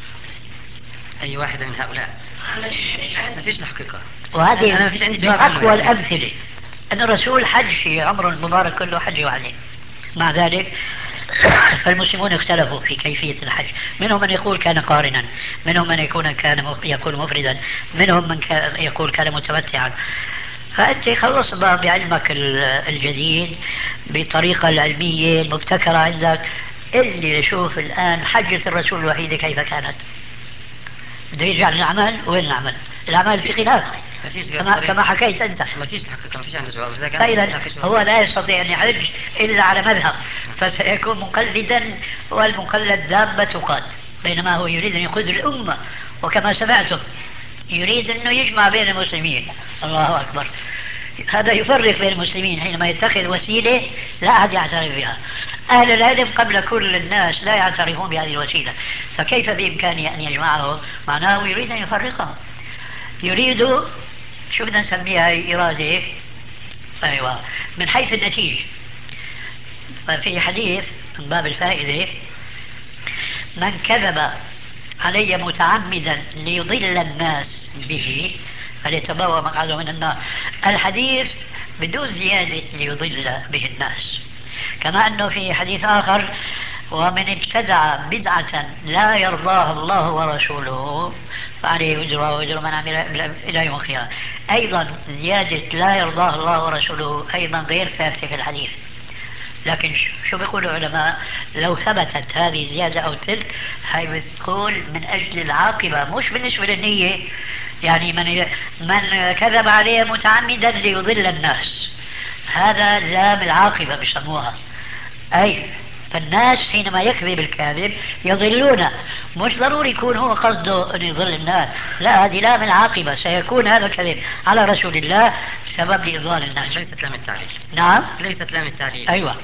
أي واحدة من هؤلاء؟ ما فيش الحقيقة. وهذه أنا ما فيش عندي من جواب أقوى عنه يعني. الأمثلة أن الرسول حج في عمره المبارك كله حج وعليه. مع ذلك فالمسلمون اختلفوا في كيفية الحج، منهم من يقول كان قارنا، منهم من يكون كان يكون مفردا، منهم من يقول كان متمتعا. فأنت خلص بقى بعلمك الجديد بالطريقة العلمية المبتكرة عندك، اللي شوف الآن حجة الرسول الوحيدة كيف كانت. بده يرجع للعمل، وين العمل؟ العمل في خلاف كما, كما حكيت أنت. ما فيش الحقيقة، ما فيش عنده جواب. فإذا هو لا يستطيع أن يحج إلا على مذهب، فسيكون مقلدا، والمقلد دابة تقاد، بينما هو يريد أن يقود الأمة. وكما سمعتم يريد أنه يجمع بين المسلمين. الله أكبر. هذا يفرق بين المسلمين حينما يتخذ وسيلة لا أحد يعترف بها. أهل العلم قبل كل الناس لا يعترفون بهذه الوسيلة، فكيف بإمكانه أن يجمعه؟ معناه يريد أن يفرقهم، يريد شو بدنا نسميها إرادة. أيوة، من حيث النتيجة. في حديث من باب الفائدة: من كذب علي متعمدا ليضل الناس به فليتبوأ مقعده من النار. الحديث بدون زيادة ليضل به الناس. كما أنه في حديث آخر: ومن ابتدع بدعة لا يرضاها الله ورسوله فعليه وزرها ووزر من عمل إلى يوم القيامة. أيضا زيادة لا يرضاها الله ورسوله أيضا غير ثابتة في الحديث. لكن شو بيقول العلماء؟ لو ثبتت هذه زيادة أو تلك، هاي بتكون من أجل العاقبة مش بالنسبة للنية. يعني من من كذب عليه متعمدا ليضل الناس، هذا لام العاقبة بيسموها. أي فالناس حينما يكذب الكاذب يضلون، مش ضروري يكون هو قصده أن يضل الناس، لا، هذه لام العاقبة، سيكون هذا الكذب على رسول الله سبب لإضلال الناس. ليست لام التعليل. نعم، ليست لام التعليل. أيوة.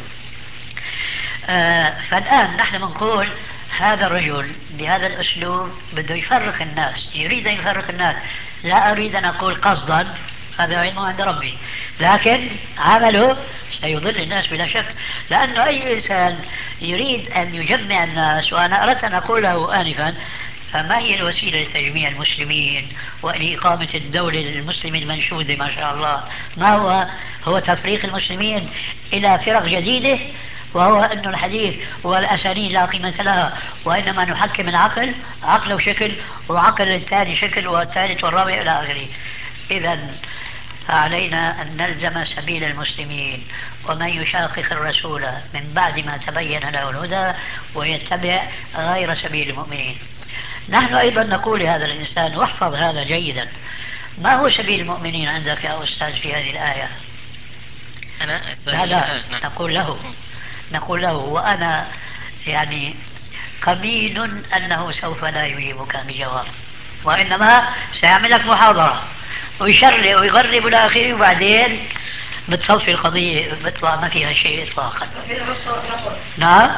آه فالآن نحن بنقول هذا الرجل بهذا الأسلوب بده يفرق الناس، يريد أن يفرق الناس. لا أريد أن أقول قصدا، هذا علمه عند ربي، لكن عمله سيضل الناس بلا شك. لأنه أي إنسان يريد أن يجمع الناس، وأنا أردت أن أقوله آنفا، فما هي الوسيلة لتجميع المسلمين ولإقامة الدولة المسلمة المنشودة ما شاء الله؟ ما هو؟ هو تفريق المسلمين إلى فرق جديدة، وهو أن الحديث والأسانيد لا قيمة لها، وإنما نحكم العقل، عقله شكل وعقل الثاني شكل والثالث والرابع إلى آخره. إذا فعلينا أن نلزم سبيل المسلمين، ومن يشاقق الرسول من بعد ما تبين له الهدى ويتبع غير سبيل المؤمنين. نحن أيضا نقول لهذا الإنسان، واحفظ هذا جيدا: ما هو سبيل المؤمنين عندك يا أستاذ في هذه الآية؟ أنا لا لا نقول له نقول له وأنا يعني قمين أنه سوف لا يجيبك بجواب، وإنما سيعمل لك محاضرة ويشرع ويغرب إلى آخره، وبعدين بتصفي القضية بيطلع ما فيها شيء إطلاقا. نعم.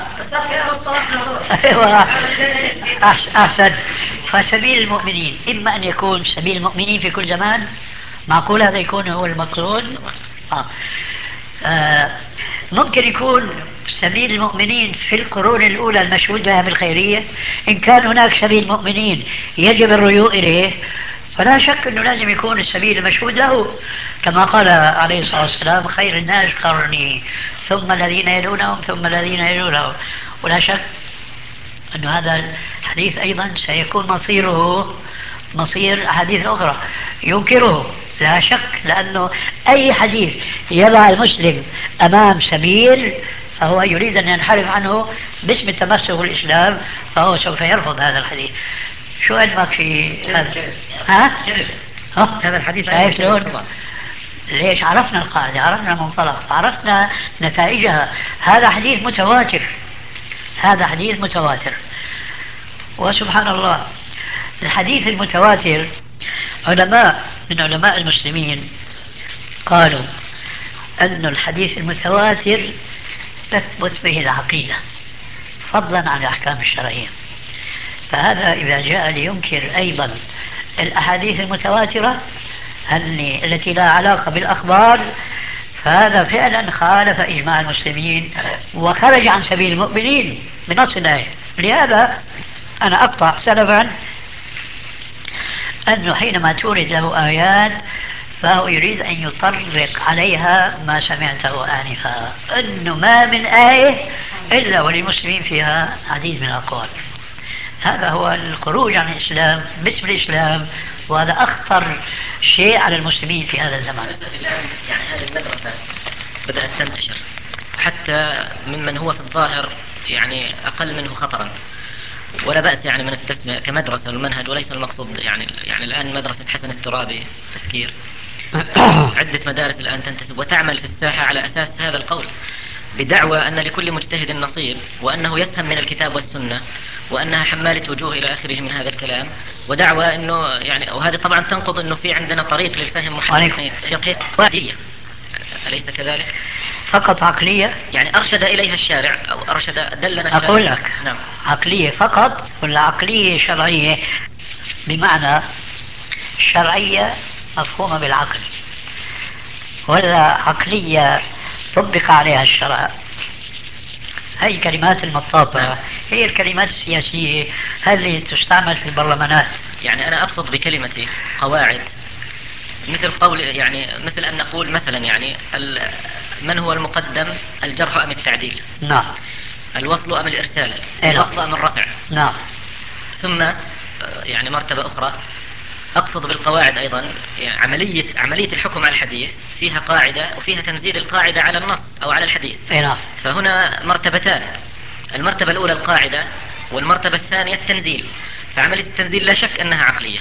أيوة. أحسن. فسبيل المؤمنين إما أن يكون سبيل المؤمنين في كل زمان، معقول هذا يكون هو المقصود؟ آه. آه. ممكن يكون سبيل المؤمنين في القرون الأولى المشهود لها بالخيرية. إن كان هناك سبيل مؤمنين يجب اللجوء إليه، فلا شك أنه لازم يكون السبيل المشهود له، كما قال عليه الصلاة والسلام: خير الناس قرني ثم الذين يلونهم ثم الذين يلونهم. ولا شك أن هذا الحديث أيضا سيكون مصيره مصير أحاديث أخرى ينكره، لا شك، لأنه أي حديث يضع المسلم أمام سبيل فهو يريد أن ينحرف عنه باسم التمسك بالإسلام، فهو سوف يرفض هذا الحديث. شو علمك في هذا؟ ها؟ كذب. ها؟ هذا الحديث شايف كذب شلون؟ طبعا. ليش؟ عرفنا القاعدة، عرفنا المنطلق، عرفنا نتائجها. هذا حديث متواتر، هذا حديث متواتر. وسبحان الله، الحديث المتواتر علماء من علماء المسلمين قالوا أن الحديث المتواتر تثبت به العقيدة فضلا عن الأحكام الشرعية. فهذا إذا جاء لينكر أيضا الأحاديث المتواترة التي لا علاقة بالأخبار، فهذا فعلا خالف إجماع المسلمين وخرج عن سبيل المؤمنين بنص الآية. لهذا أنا أقطع سلفا أنه حينما تورد له آيات فهو يريد أن يطرق عليها ما سمعته آنفا، أنه ما من آية إلا وللمسلمين فيها عديد من الأقوال. هذا هو الخروج عن الإسلام باسم الإسلام، وهذا أخطر شيء على المسلمين في هذا الزمان. الآن يعني هذه المدرسة بدأت تنتشر، حتى ممن هو في الظاهر يعني أقل منه خطرا، ولا بأس يعني من التسمية كمدرسة والمنهج، وليس المقصود يعني يعني الآن مدرسة حسن الترابي تفكير. عدة مدارس الآن تنتسب وتعمل في الساحة على أساس هذا القول، بدعوى أن لكل مجتهد نصيب، وأنه يفهم من الكتاب والسنة، وأنها حمالة وجوه إلى آخره من هذا الكلام، ودعوى أنه يعني، وهذه طبعا تنقض أنه في عندنا طريق للفهم محدد، هي صحيح وادية، أليس كذلك؟ فقط عقلية يعني أرشد إليها الشارع أو أرشد دلنا الشارع. أقول لك نعم. عقلية فقط ولا عقلية شرعية؟ بمعنى شرعية مفهومة بالعقل، ولا عقلية طبق عليها الشرع؟ هذه الكلمات المطاطة. نعم. هي الكلمات السياسية اللي تستعمل في البرلمانات. يعني أنا أقصد بكلمتي قواعد، مثل قول يعني مثل أن نقول مثلا يعني من هو المقدم، الجرح أم التعديل؟ نعم. الوصل أم الإرسال؟ إيه نعم. الوقف أم الرفع؟ نعم. ثم يعني مرتبة أخرى أقصد بالقواعد أيضا يعني عملية عملية الحكم على الحديث فيها قاعدة وفيها تنزيل القاعدة على النص أو على الحديث. إيه نعم. فهنا مرتبتان، المرتبة الأولى القاعدة، والمرتبة الثانية التنزيل. فعملية التنزيل لا شك أنها عقلية.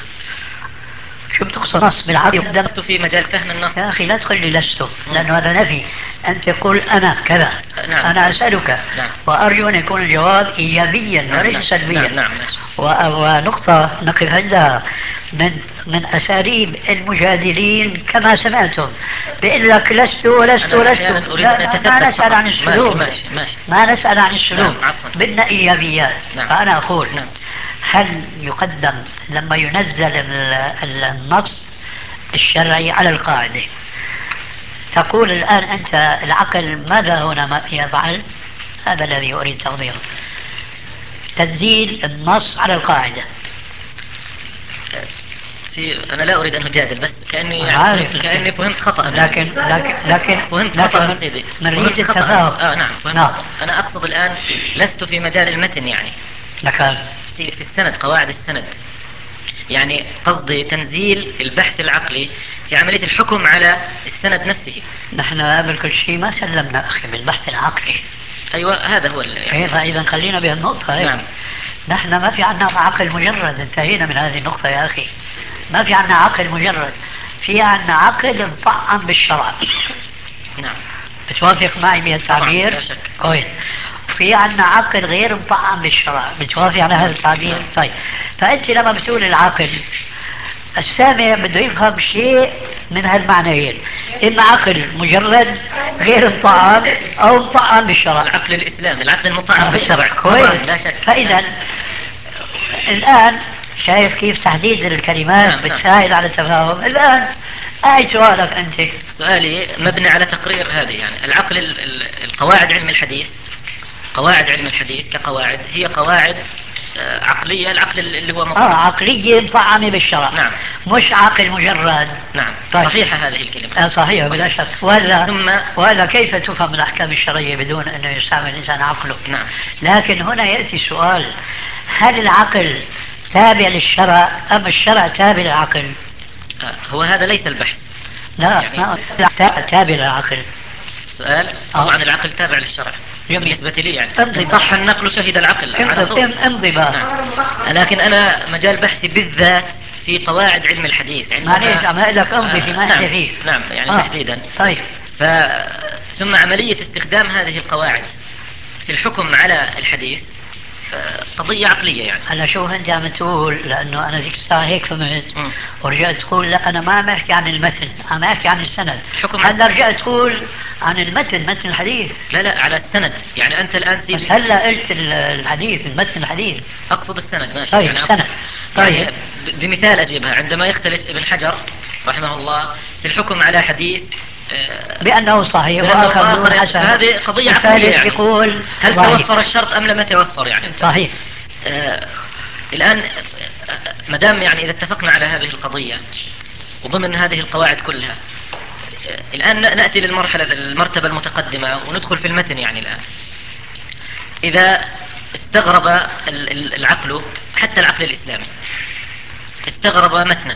شو بتقصد نص بالعقل؟ لست في مجال فهم النص. يا أخي لا تقل لي لست، لأنه هذا نفي. أنت تقول أنا كذا. نعم. أنا أسألك. نعم. وأرجو أن يكون الجواب إيجابيا نعم. وليس نعم. سلبيا. نعم. نعم. ونقطة نقف عندها، من من أساليب المجادلين كما سمعتم بيقول لك لست ولست ولست. لا ما نسأل عن السلوك. ماشي ماشي. ما نسأل عن السلوك. نعم. بدنا إيجابيات. نعم. فأنا أقول نعم. هل يقدم لما ينزل النص الشرعي على القاعدة؟ تقول الآن أنت العقل ماذا هنا ما يفعل؟ هذا الذي أريد توضيحه. تنزيل النص على القاعدة. في أنا لا أريد أن أجادل، بس كأني يعني كأني فهمت خطأ. لكن لكن لكن فهمت لكن خطأ سيدي. نريد التفاهم. آه نعم فهمت. نعم. أنا أقصد الآن لست في مجال المتن يعني. لكن في السند، قواعد السند، يعني قصدي تنزيل البحث العقلي في عملية الحكم على السند نفسه. نحن قبل كل شيء ما سلمنا أخي بالبحث العقلي. أيوة هذا هو يعني. فإذا خلينا بهالنقطة هي. نعم. نحن ما في عنا عقل مجرد، انتهينا من هذه النقطة يا أخي. ما في عنا عقل مجرد، في عنا عقل مطعم بالشرع. نعم. بتوافق معي بهالتعبير؟ لا شك. كويس. في عنا عقل غير مطعم بالشرع، بتوافق على هذا التعبير؟ نعم. طيب، فأنت لما بتقول العقل، السامع بده يفهم شيء من هالمعنيين، إما عقل مجرد غير مطعم أو مطعم بالشرع. العقل الإسلامي، العقل المطعم بالشرع. كويس. لا شك. فإذا الآن شايف كيف تحديد الكلمات نعم. بتساعد على التفاهم. الآن أي سؤالك أنت؟ سؤالي مبني على تقرير هذه، يعني العقل ال- ال- القواعد علم الحديث، قواعد علم الحديث كقواعد هي قواعد آه، عقلية، العقل اللي هو آه مطلق. عقلية مطعمة بالشرع. نعم. مش عقل مجرد. نعم. طيب. صحيحة هذه الكلمة. آه صحيح بلا صحيح. شك. ولا ثم ولا كيف تفهم الأحكام الشرعية بدون أنه يستعمل الإنسان عقله؟ نعم. لكن هنا يأتي سؤال: هل العقل تابع للشرع أم الشرع تابع للعقل؟ آه، هو هذا ليس البحث. لا يعني ما تابع للعقل. سؤال آه. طبعا العقل تابع للشرع جميل. بالنسبة لي، يعني امضي إن صح النقل شهد العقل على امضي طول. ام- امضي بقى. نعم. لكن أنا مجال بحثي بالذات في قواعد علم الحديث عندما معليش عم أقول لك امضي آه، فيما نعم. أنت فيه. نعم يعني آه. تحديدا. طيب. ف... ثم عملية استخدام هذه القواعد في الحكم على الحديث آه، قضية عقلية يعني. هلا شوف انت عم تقول، لانه انا ذيك الساعه هيك فهمت مم. ورجعت تقول لا انا ما عم احكي عن المتن، عم احكي عن السند. الحكم على هلا السند. رجعت تقول عن المتن، متن الحديث. لا لا على السند، يعني أنت الآن سيدي. بس هلا قلت ال- الحديث، المتن الحديث. أقصد السند ماشي. طيب يعني أقصد- السند. طيب. يعني ب- بمثال أجيبها، عندما يختلف ابن حجر رحمه الله في الحكم على حديث آه، بانه صحيح بأنه واخر آخر، دون حسن، فهذه قضية عقلية والثالث يعني. بيقول هل ضعيف. توفر الشرط أم لم يتوفر يعني. صحيح. آه، الآن آه، ما دام يعني إذا اتفقنا على هذه القضية وضمن هذه القواعد كلها، آه، الآن نأتي للمرحلة المرتبة المتقدمة وندخل في المتن. يعني الآن إذا استغرب ال- ال- العقل، حتى العقل الإسلامي استغرب متنا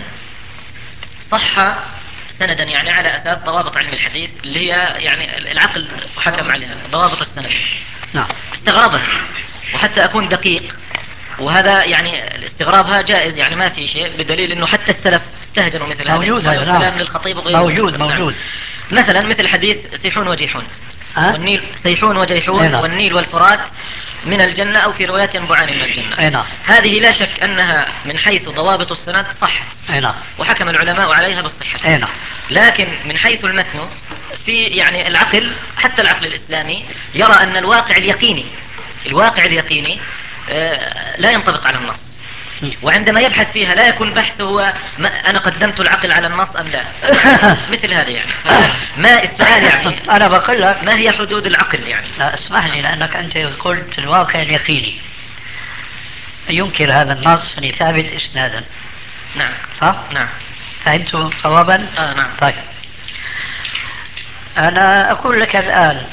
صح سندا، يعني على أساس ضوابط علم الحديث اللي هي يعني العقل حكم عليها ضوابط السند، نعم. استغربها. وحتى أكون دقيق، وهذا يعني الاستغرابها جائز، يعني ما في شيء، بدليل أنه حتى السلف استهجنوا مثل هذا موجود هذا. نعم. كلام للخطيب وغيره. موجود نعم. موجود. مثلا مثل حديث سيحون وجيحون ها؟ والنيل، سيحون وجيحون أي نعم. والنيل والفرات من الجنة، أو في روايات ينبعان من الجنة. أي نعم. هذه لا شك أنها من حيث ضوابط السند صحت، اي نعم. وحكم العلماء عليها بالصحة. اي نعم. لكن من حيث المتن، في يعني العقل، حتى العقل الإسلامي يرى أن الواقع اليقيني، الواقع اليقيني آه، لا ينطبق على النص. وعندما يبحث فيها لا يكون بحثه هو ما أنا قدمت العقل على النص أم لا. مثل هذا يعني. ما السؤال يعني انا بقول لك ما هي حدود العقل يعني. لا اسمح لي، لانك انت قلت الواقع اليقيني ينكر هذا النص لثابت اسنادا. نعم. صح؟ نعم. فهمت صوابا؟ آه نعم. طيب. انا اقول لك الان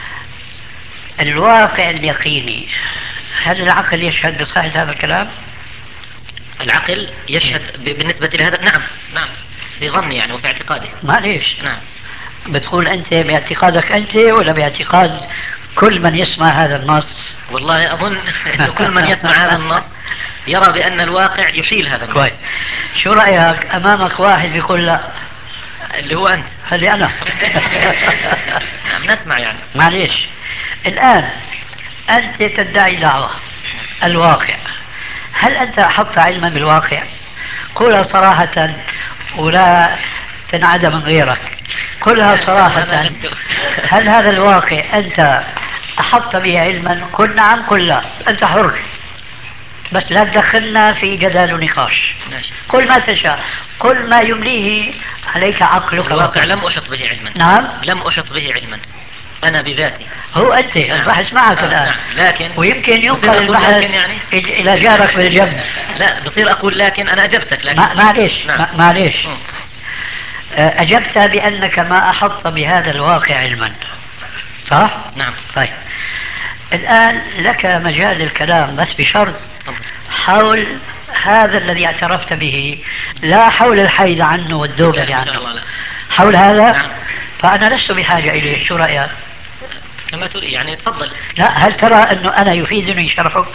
الواقع اليقيني، هل العقل يشهد بصحة هذا الكلام؟ العقل يشهد ب- بالنسبة لهذا. نعم. نعم. في ظني يعني وفي اعتقادي. معليش. نعم. بتقول انت باعتقادك انت ولا باعتقاد كل من يسمع هذا النص؟ والله أظن أن كل من يسمع هذا النص يرى بأن الواقع يحيل هذا النص. كويس. شو رأيك أمامك واحد بيقول لا؟ اللي هو أنت. اللي أنا. نعم نسمع يعني. معليش. الآن أنت تدعي دعوة الواقع، هل أنت أحط علما بالواقع؟ قولها صراحة ولا تنعدم من غيرك. قلها صراحة. أنا لست. هل هذا الواقع أنت أحط به علما؟ قل نعم قل لا، أنت حر، بس لا تدخلنا في جدال ونقاش. ماشي. قل ما تشاء، قل ما يمليه عليك عقلك. الواقع وقلبك. لم أحط به علما. نعم. لم أحط به علما أنا بذاتي. هو أنت نعم. البحث معك آه الآن. نعم. لكن ويمكن بصير ينقل أقول البحث لكن يعني إلى جارك بالجنب. لا بصير أقول لكن أنا أجبتك. لكن ما- معليش. نعم. ما- معليش. مم. آه، أجبت بأنك ما أحط بهذا الواقع علما، صح؟ نعم. طيب الآن لك مجال للكلام، بس بشرط تفضل. حول هذا الذي اعترفت به، لا حول الحيد عنه والدوبة لا، إن شاء عنه. الله لا. حول هذا. نعم. فأنا لست بحاجة إليه. شو رأيك؟ كما تريد يعني. تفضل. لا، هل ترى أنه أنا يفيدني شرحك؟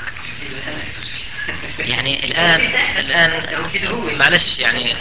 يعني الآن الآن معلش يعني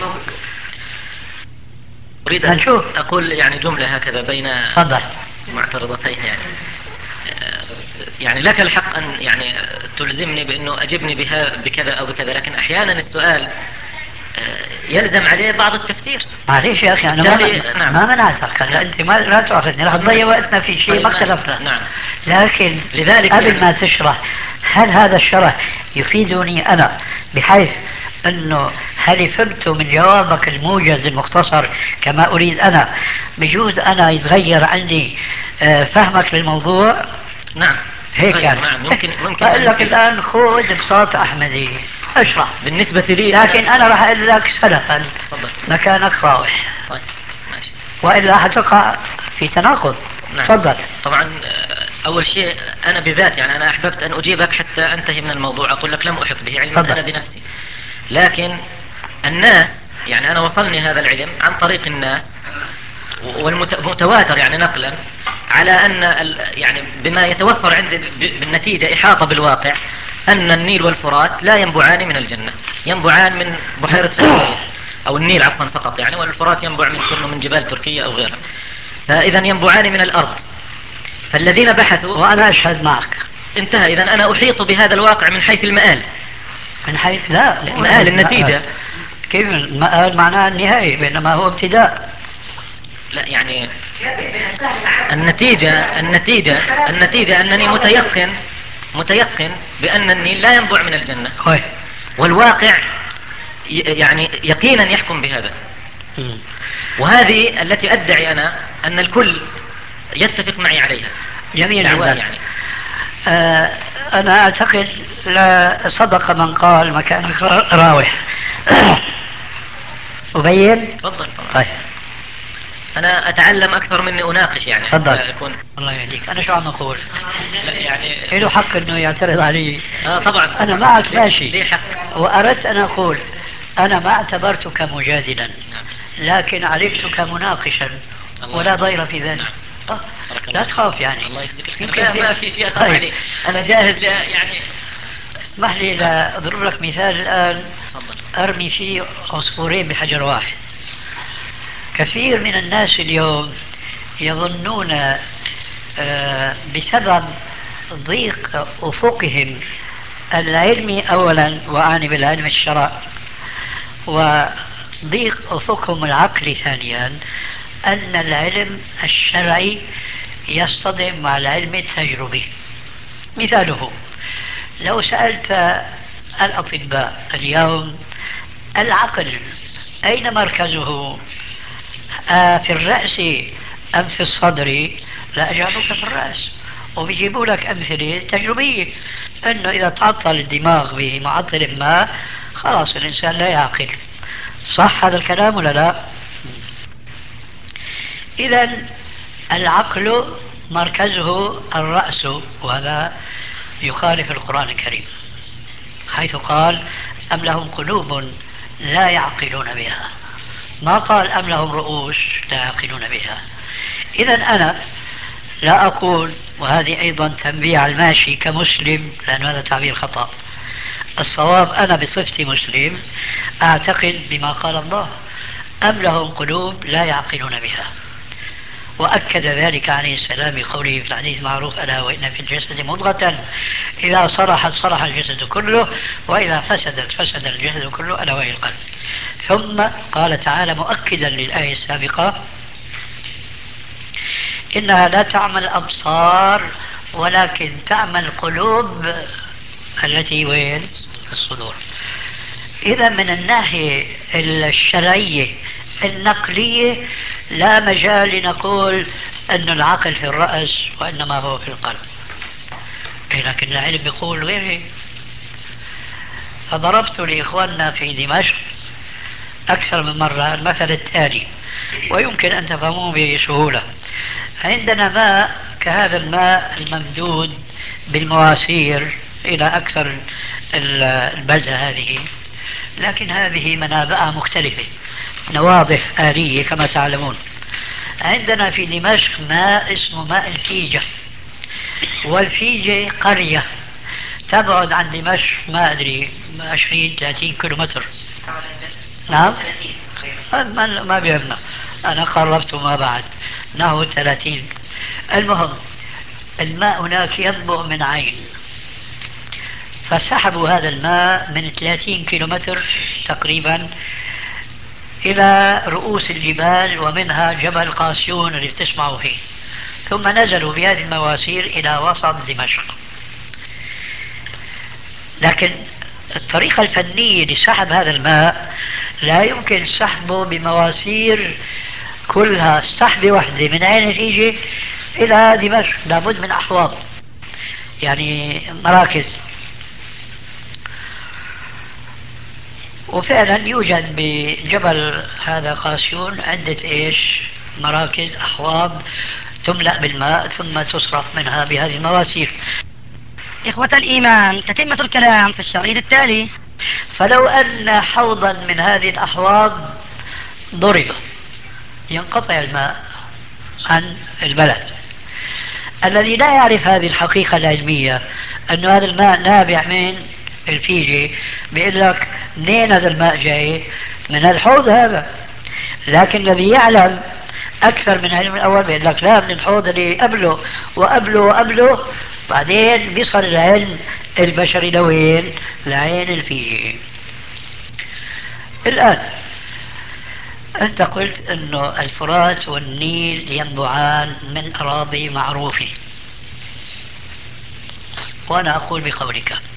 أريد أن هنشوف. أقول يعني جملة هكذا بين تفضل. معترضتين يعني. آه، يعني لك الحق أن يعني تلزمني بأنه أجبني بها بكذا أو بكذا، لكن أحيانا السؤال آه، يلزم عليه بعض التفسير. معليش يا أخي، أنا ما, بالتالي- نعم. ما منعتك. هلا أنت ما لا تأخذني، رح تضيع وقتنا في شيء طيب ما ماشي. اختلفنا. نعم. لكن لذلك قبل يعني ما تشرح، هل هذا الشرح يفيدني أنا بحيث أنه هل فهمت من جوابك الموجز المختصر كما أريد أنا بجوز أنا يتغير عندي آه، فهمك للموضوع؟ نعم هيك طيب، يعني. نعم ممكن ممكن بقول لك أن- الآن خذ بساط أحمدي اشرح، بالنسبة لي لكن أنا راح أقول لك سلفا تفضل. مكانك راوح، طيب ماشي. وإلا حتقع في تناقض. نعم. تفضل. طبعا آه، أول شيء أنا بذات يعني أنا أحببت أن أجيبك حتى أنتهي من الموضوع، أقول لك لم أحط به علما تفضل. أنا بنفسي، لكن الناس يعني أنا وصلني هذا العلم عن طريق الناس والمتواتر يعني نقلا على أن ال- يعني بما يتوفر عندي ب- بالنتيجة إحاطة بالواقع أن النيل والفرات لا ينبعان من الجنة، ينبعان من بحيرة فيكتوريا أو النيل عفوا فقط يعني، والفرات ينبع من كونه من جبال تركيا أو غيرها، فإذا ينبعان من الأرض. فالذين بحثوا وأنا أشهد معك. انتهى. إذا أنا أحيط بهذا الواقع من حيث المآل. من حيث لا مو مآل النتيجة. كيف المآل معناها النهاية بينما هو ابتداء. لا يعني النتيجة النتيجة النتيجة أنني متيقن متيقن بأن النيل لا ينبع من الجنة، كويس. والواقع ي- يعني يقينا يحكم بهذا. مم. وهذه التي أدعي أنا أن الكل يتفق معي عليها. جميل دعواي جدا. يعني. آه أنا أعتقد لا صدق من قال مكانك را- راوح. أبين. تفضل طبعا. طيب أنا أتعلم أكثر مني أناقش يعني حتى تفضل. أكون. الله يهديك. أنا شو عم أقول؟ لا يعني له حق إنه يعترض علي. آه طبعا أنا طبعا. معك ليه- ماشي. ليه حق. وأردت أن أقول أنا ما اعتبرتك مجادلا، نعم. لكن علمتك مناقشا، الله ولا يحفظك. ضير في ذلك. نعم. آه، بارك الله لا فيك. تخاف يعني. الله يجزيك الخير. يمكن لا في- ما في شيء أخاف طيب. عليه. أنا جاهز ل- يعني. اسمح لي لأضرب لك مثال الآن تفضل. أرمي فيه عصفورين بحجر واحد. كثير من الناس اليوم يظنون آه، بسبب ضيق أفقهم العلمي أولا، وأعني بالعلم الشرع، وضيق أفقهم العقلي ثانيا، أن العلم الشرعي يصطدم مع العلم التجربي. مثاله لو سألت الأطباء اليوم العقل أين مركزه؟ آه في الرأس أم في الصدر؟ لا أجابوك في الرأس، وبيجيبوا لك أمثلة تجربية أنه إذا تعطل الدماغ بمعطل ما خلاص الإنسان لا يعقل. صح هذا الكلام ولا لا؟ إذا العقل مركزه الرأس، وهذا يخالف القرآن الكريم حيث قال أم لهم قلوب لا يعقلون بها، ما قال أم لهم رؤوس لا يعقلون بها. إذا أنا لا أقول، وهذه أيضا تنبيه على الماشي كمسلم لأن هذا تعبير خطأ، الصواب أنا بصفتي مسلم أعتقد بما قال الله أم لهم قلوب لا يعقلون بها. وأكد ذلك عليه السلام بقوله في الحديث المعروف ألا وإن في الجسد مضغة إذا صلحت صلح الجسد كله وإذا فسدت فسد الجسد كله ألا وهي القلب. ثم قال تعالى مؤكدا للآية السابقة إنها لا تعمى الأبصار ولكن تعمى القلوب التي وين؟ في الصدور. إذا من الناحية الشرعية النقلية لا مجال لنقول أن العقل في الرأس وإنما هو في القلب، لكن العلم يقول غير هيك. فضربت لإخواننا في دمشق أكثر من مرة المثل التالي ويمكن أن تفهموه بسهولة. عندنا ماء كهذا الماء الممدود بالمواسير إلى أكثر البلدة هذه، لكن هذه منابعها مختلفة، نواضح آلية كما تعلمون. عندنا في دمشق ماء اسمه ماء الفيجة، والفيجة قرية تبعد عن دمشق ما أدري عشرين ثلاثين كيلو متر. نعم ما ما بيهمنا، أنا قربت ما بعد نحو ثلاثين. المهم الماء هناك ينبع من عين، فسحبوا هذا الماء من ثلاثين كيلو متر تقريبا إلى رؤوس الجبال ومنها جبل قاسيون اللي بتسمعوا فيه، ثم نزلوا بهذه المواسير إلى وسط دمشق. لكن الطريقة الفنية لسحب هذا الماء لا يمكن سحبه بمواسير كلها سحبة واحدة من عين تيجي إلى دمشق، لابد من أحواض، يعني مراكز. وفعلا يوجد بجبل هذا قاسيون عدة إيش مراكز أحواض تملأ بالماء ثم تصرف منها بهذه المواسير. إخوة الإيمان، تتمة الكلام في الشريط التالي. فلو أن حوضا من هذه الأحواض ضرب ينقطع الماء عن البلد. الذي لا يعرف هذه الحقيقة العلمية أن هذا الماء نابع من الفيجي بيقول لك منين هذا الماء جاي؟ من الحوض هذا. لكن الذي يعلم أكثر من علم الأول بيقول لك لا، من الحوض اللي قبله وقبله وقبله، بعدين بيصل العلم البشري لوين؟ لعين الفيجي. الآن أنت قلت أنه الفرات والنيل ينبعان من أراضي معروفة، وأنا أقول بقولك